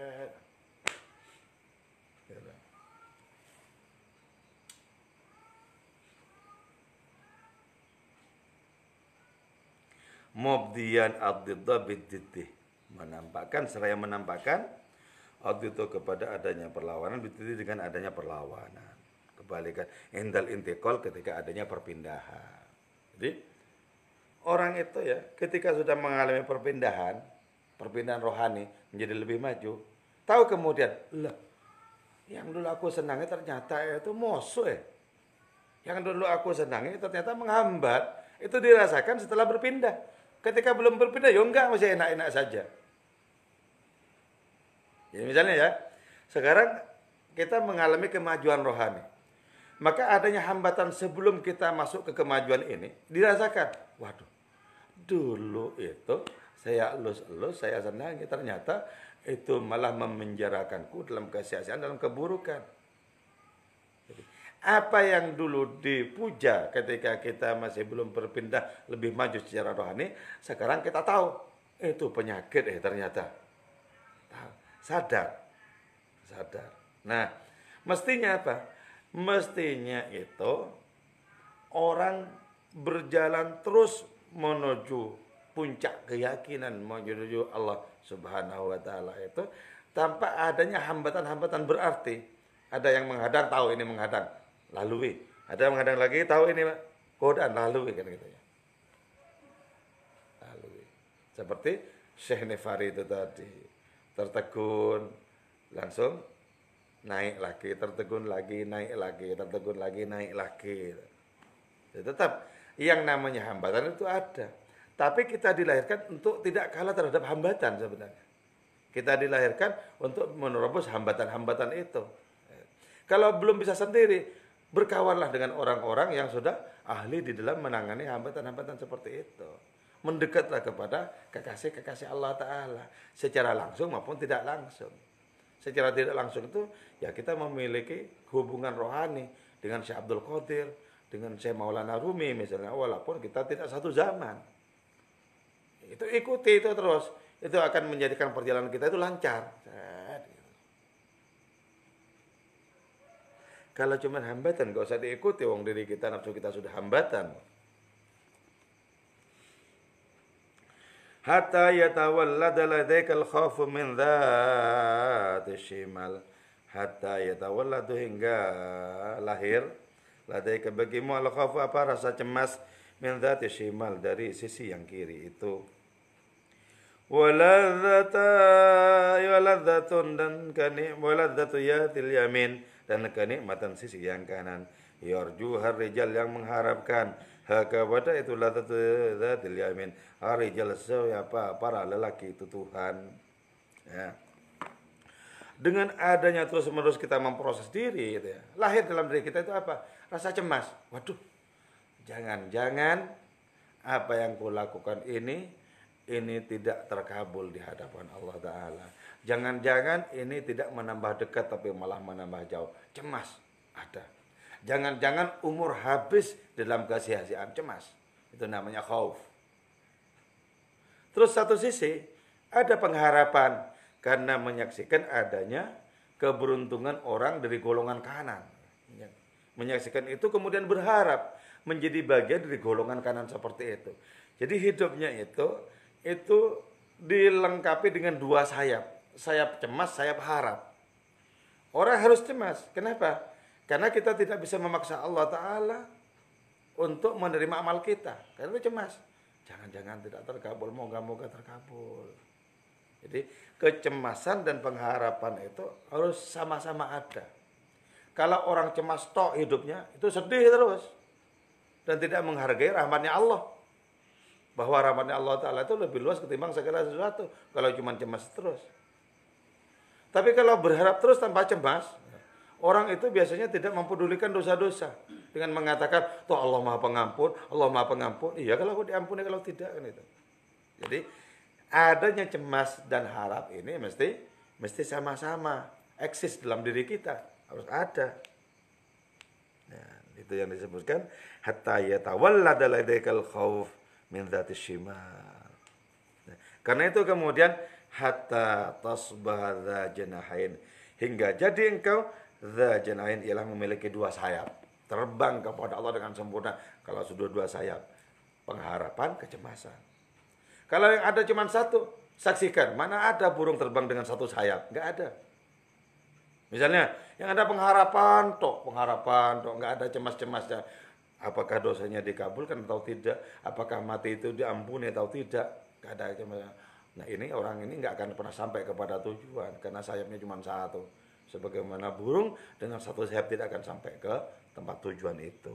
Mubdiyan ad-didda bid-diddih. Menampakkan, seraya menampakkan ad-didda kepada adanya perlawanan, bid-diddih dengan adanya perlawanan. Kebalikan indal intiqal ketika adanya perpindahan. Jadi orang itu ya ketika sudah mengalami perpindahan, perpindahan rohani menjadi lebih maju, tahu kemudian, lah yang dulu aku senangi ternyata itu musuh ya. Yang dulu aku senangi ternyata menghambat. Itu dirasakan setelah berpindah. Ketika belum berpindah, ya enggak, masih enak-enak saja. Jadi misalnya ya, sekarang kita mengalami kemajuan rohani. Maka adanya hambatan sebelum kita masuk ke kemajuan ini, dirasakan. Waduh, dulu itu saya elus-elus, saya senangi, ternyata itu malah memenjarakanku dalam kesia-siaan, dalam keburukan. Jadi, apa yang dulu dipuja ketika kita masih belum berpindah lebih maju secara rohani, sekarang kita tahu itu penyakit eh ternyata. Tahu, sadar. Sadar. Nah, mestinya apa? Mestinya itu orang berjalan terus menuju puncak keyakinan menuju Allah Subhanahu wa taala itu tanpa adanya hambatan-hambatan berarti. Ada yang menghadang, tahu ini menghadang, lalui. Ada yang menghadang lagi, tahu ini godaan, lalui kan gitu ya. Lalui. Seperti Syekh Nifari itu tadi, tertegun, langsung naik lagi, tertegun lagi, naik lagi, tertegun lagi, naik lagi. Jadi tetap yang namanya hambatan itu ada. Tapi kita dilahirkan untuk tidak kalah terhadap hambatan sebenarnya. Kita dilahirkan untuk menerobos hambatan-hambatan itu. Kalau belum bisa sendiri, berkawanlah dengan orang-orang yang sudah ahli di dalam menangani hambatan-hambatan seperti itu. Mendekatlah kepada kekasih-kekasih Allah Ta'ala. Secara langsung maupun tidak langsung. Secara tidak langsung itu, ya kita memiliki hubungan rohani dengan Syekh Abdul Qadir, dengan Syekh Maulana Rumi misalnya, walaupun kita tidak satu zaman. Itu ikuti itu terus. Itu akan menjadikan perjalanan kita itu lancar. Kalau cuma hambatan, gak usah diikuti. Wong diri kita, nafsu kita sudah hambatan. Hatta yatawallada ladaikal khawfu min dhati shimal. Hatta yatawalladu hingga lahir. Ladaika bagimu al khawfu apa rasa cemas. Min dhati shimal dari sisi yang kiri itu. Waladzata waladzatun dan kani waladzatu yatil yamin. Dan kenikmatan sisi yang kanan. Yarjuhar rijal yang mengharapkan kepada itu ladzatul yamin. Rijal siapa? Para lelaki itu Tuhan. Ya. Dengan adanya terus menerus kita memproses diri gitu ya. Lahir dalam diri kita itu apa? Rasa cemas. Waduh. Jangan-jangan apa yang kulakukan ini ini tidak terkabul di hadapan Allah Ta'ala. Jangan-jangan ini tidak menambah dekat tapi malah menambah jauh. Cemas ada. Jangan-jangan umur habis dalam kesia-siaan, cemas. Itu namanya khauf. Terus satu sisi ada pengharapan karena menyaksikan adanya keberuntungan orang dari golongan kanan. Menyaksikan itu kemudian berharap menjadi bagian dari golongan kanan seperti itu. Jadi hidupnya itu itu dilengkapi dengan dua sayap. Sayap cemas, sayap harap. Orang harus cemas. Kenapa? Karena kita tidak bisa memaksa Allah Ta'ala untuk menerima amal kita. Karena itu cemas. Jangan-jangan tidak terkabul, moga-moga terkabul. Jadi kecemasan dan pengharapan itu harus sama-sama ada. Kalau orang cemas tok hidupnya, itu sedih terus. Dan tidak menghargai rahmatnya Allah. Bahwa rahmatnya Allah Ta'ala itu lebih luas ketimbang segala sesuatu. Kalau cuma cemas terus. Tapi kalau berharap terus tanpa cemas, orang itu biasanya tidak mempedulikan dosa-dosa. Dengan mengatakan, toh Allah Maha Pengampun, Allah Maha Pengampun. Iya kalau aku diampuni, kalau tidak kan itu. Jadi adanya cemas dan harap ini mesti mesti sama-sama eksis dalam diri kita, harus ada. Nah, itu yang disebutkan hatta yatawallada ladaikal khauf min dzatis shimal. Nah, karena itu kemudian hatta tasbah dza janahain, hingga jadi engkau dza janahain ialah memiliki dua sayap, terbang kepada Allah dengan sempurna. Kalau sudah dua sayap, pengharapan, kecemasan. Kalau yang ada cuma satu, saksikan, mana ada burung terbang dengan satu sayap? Enggak ada. Misalnya, yang ada pengharapan, tok, pengharapan, tok, enggak ada cemas-cemasnya. Apakah dosanya dikabulkan atau tidak? Apakah mati itu diampuni atau tidak? Enggak ada cemasnya. Nah ini orang ini enggak akan pernah sampai kepada tujuan, karena sayapnya cuma satu. Sebagaimana burung dengan satu sayap tidak akan sampai ke tempat tujuan itu.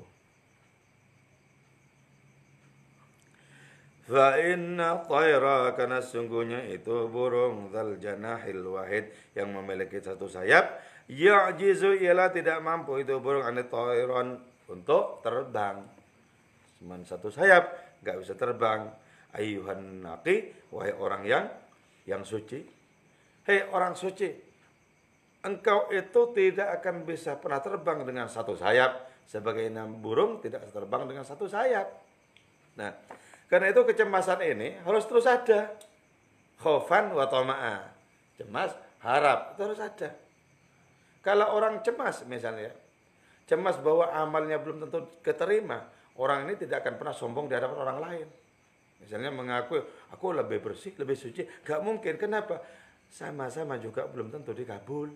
Fa inna tayra, karena sungguhnya itu burung dzal janahil wahid yang memiliki satu sayap, ya'jizu ialah tidak mampu itu burung an tayran untuk terbang. Cuma satu sayap, enggak bisa terbang. Ayyuhan naqi, wahai orang yang yang suci. Hei orang suci, engkau itu tidak akan bisa pernah terbang dengan satu sayap, sebagaimana burung tidak terbang dengan satu sayap. Nah, karena itu kecemasan ini harus terus ada. Khaufan wa tama'a. Cemas, harap, itu harus ada. Kalau orang cemas misalnya, cemas bahwa amalnya belum tentu keterima, orang ini tidak akan pernah sombong di hadapan orang lain. Misalnya mengaku, aku lebih bersih, lebih suci. Gak mungkin, kenapa? Sama-sama juga belum tentu dikabul.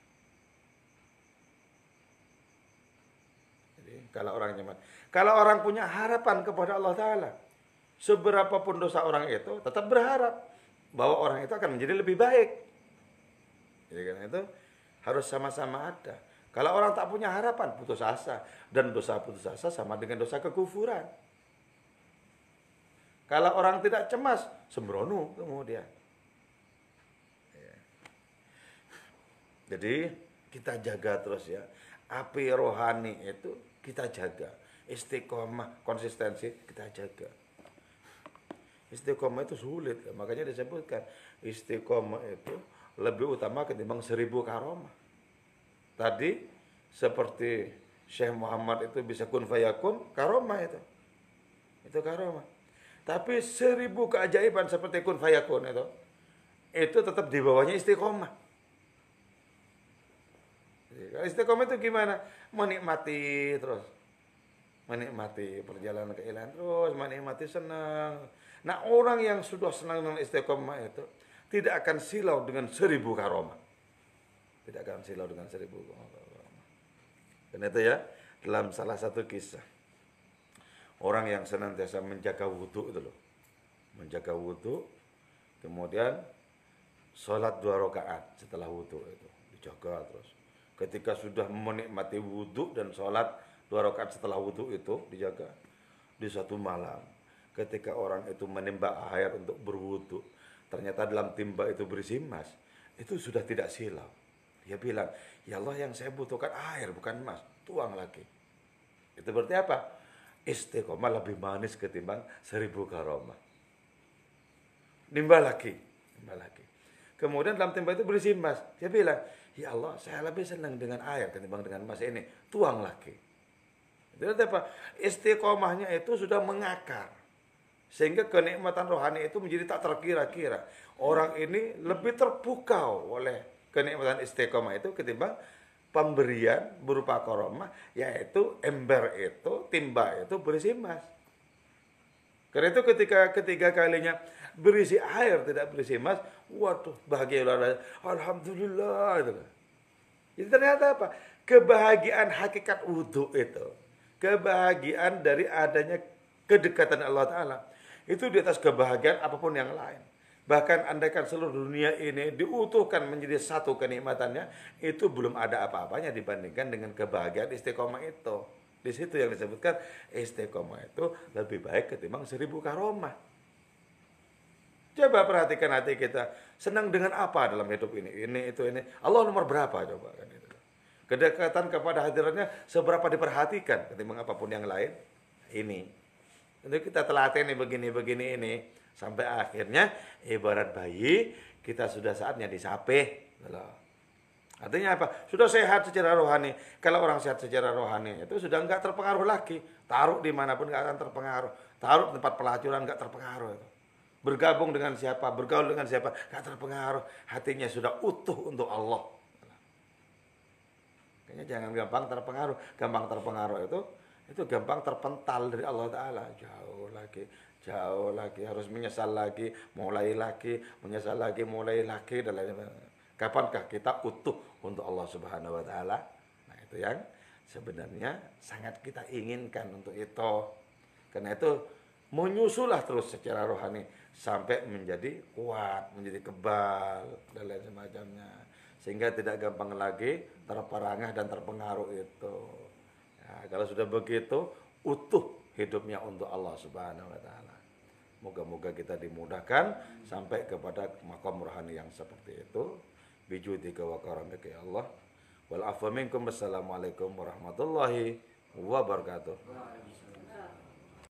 Jadi, kalau orang cemas. Kalau orang punya harapan kepada Allah Ta'ala, seberapapun dosa orang itu tetap berharap bahwa orang itu akan menjadi lebih baik. Jadi karena itu harus sama-sama ada. Kalau orang tak punya harapan, putus asa, dan dosa putus asa sama dengan dosa kekufuran. Kalau orang tidak cemas, sembrono kemudian. Ya. Jadi kita jaga terus ya, api rohani itu kita jaga, istiqomah, konsistensi kita jaga. Istiqomah itu sulit, makanya disebutkan istiqomah itu lebih utama ketimbang seribu karomah. Tadi seperti Syekh Muhammad itu bisa kun fayakun, karomah itu. Itu karomah. Tapi seribu keajaiban seperti kun fayakun itu, itu tetap di bawahnya istiqomah. Istiqomah itu gimana? Menikmati terus. Menikmati perjalanan keilahian terus, menikmati senang. Nah orang yang sudah senang dengan istiqomah itu tidak akan silau dengan seribu karomah. Tidak akan silau dengan seribu karomah. Dan itu ya, dalam salah satu kisah, orang yang senantiasa menjaga wudhu itu loh. Menjaga wudhu, kemudian sholat dua rakaat setelah wudhu itu. Dijaga terus. Ketika sudah menikmati wudhu dan sholat dua rakaat setelah wudhu itu dijaga. Di suatu malam, ketika orang itu menimba air untuk berwudhu, ternyata dalam timba itu berisi emas, itu sudah tidak silau. Dia bilang, ya Allah yang saya butuhkan air bukan emas, tuang lagi. Itu berarti apa? Istiqomah lebih manis ketimbang seribu karomah. Nimba lagi, nimba lagi. Kemudian dalam timba itu berisi emas. Dia bilang, ya Allah saya lebih senang dengan air ketimbang dengan emas ini, tuang lagi. Itu apa? Istiqomahnya itu sudah mengakar. Sehingga kenikmatan rohani itu menjadi tak terkira-kira. Orang ini lebih terpukau oleh kenikmatan istiqomah itu ketimbang pemberian berupa karomah, yaitu ember itu, timba itu berisi emas. Karena itu ketika ketiga kalinya berisi air tidak berisi emas, waduh bahagia luar biasa. Alhamdulillah itu. Jadi ternyata apa? Kebahagiaan hakikat wudhu itu, kebahagiaan dari adanya kedekatan Allah Ta'ala, Itu di atas kebahagiaan apapun yang lain. Bahkan andaikan seluruh dunia ini diutuhkan menjadi satu kenikmatannya, itu belum ada apa-apanya dibandingkan dengan kebahagiaan istiqomah itu. Di situ yang disebutkan istiqomah itu lebih baik ketimbang seribu karomah. Coba perhatikan hati kita, senang dengan apa dalam hidup ini? Ini, itu, ini. Allah nomor berapa coba kan itu. Kedekatan kepada hadiratnya seberapa diperhatikan ketimbang apapun yang lain? Ini. Untuk kita telateni begini-begini ini. Sampai akhirnya ibarat bayi, kita sudah saatnya disapih. Artinya apa? Sudah sehat secara rohani. Kalau orang sehat secara rohani itu sudah enggak terpengaruh lagi. Taruh dimanapun enggak akan terpengaruh. Taruh tempat pelacuran enggak terpengaruh. Bergabung dengan siapa, bergaul dengan siapa, enggak terpengaruh. Hatinya sudah utuh untuk Allah. Kayaknya jangan gampang terpengaruh. Gampang terpengaruh itu, itu gampang terpental dari Allah Ta'ala. Jauh lagi. Jauh lagi, harus menyesal lagi, mulai lagi, menyesal lagi, mulai lagi. Dan lain-lain. Kapankah kita utuh untuk Allah Subhanahu Wa Taala? Nah itu yang sebenarnya sangat kita inginkan untuk itu. Karena itu menyusulah terus secara rohani sampai menjadi kuat, menjadi kebal dan lain semacamnya. Sehingga tidak gampang lagi terperangah dan terpengaruh itu. Ya, kalau sudah begitu, utuh hidupnya untuk Allah Subhanahu Wa Taala. Moga-moga kita dimudahkan sampai kepada makom rohani yang seperti itu. Bijudika wa karamika ya Allah. Wal afwa minkum. Wassalamualaikum warahmatullahi wabarakatuh.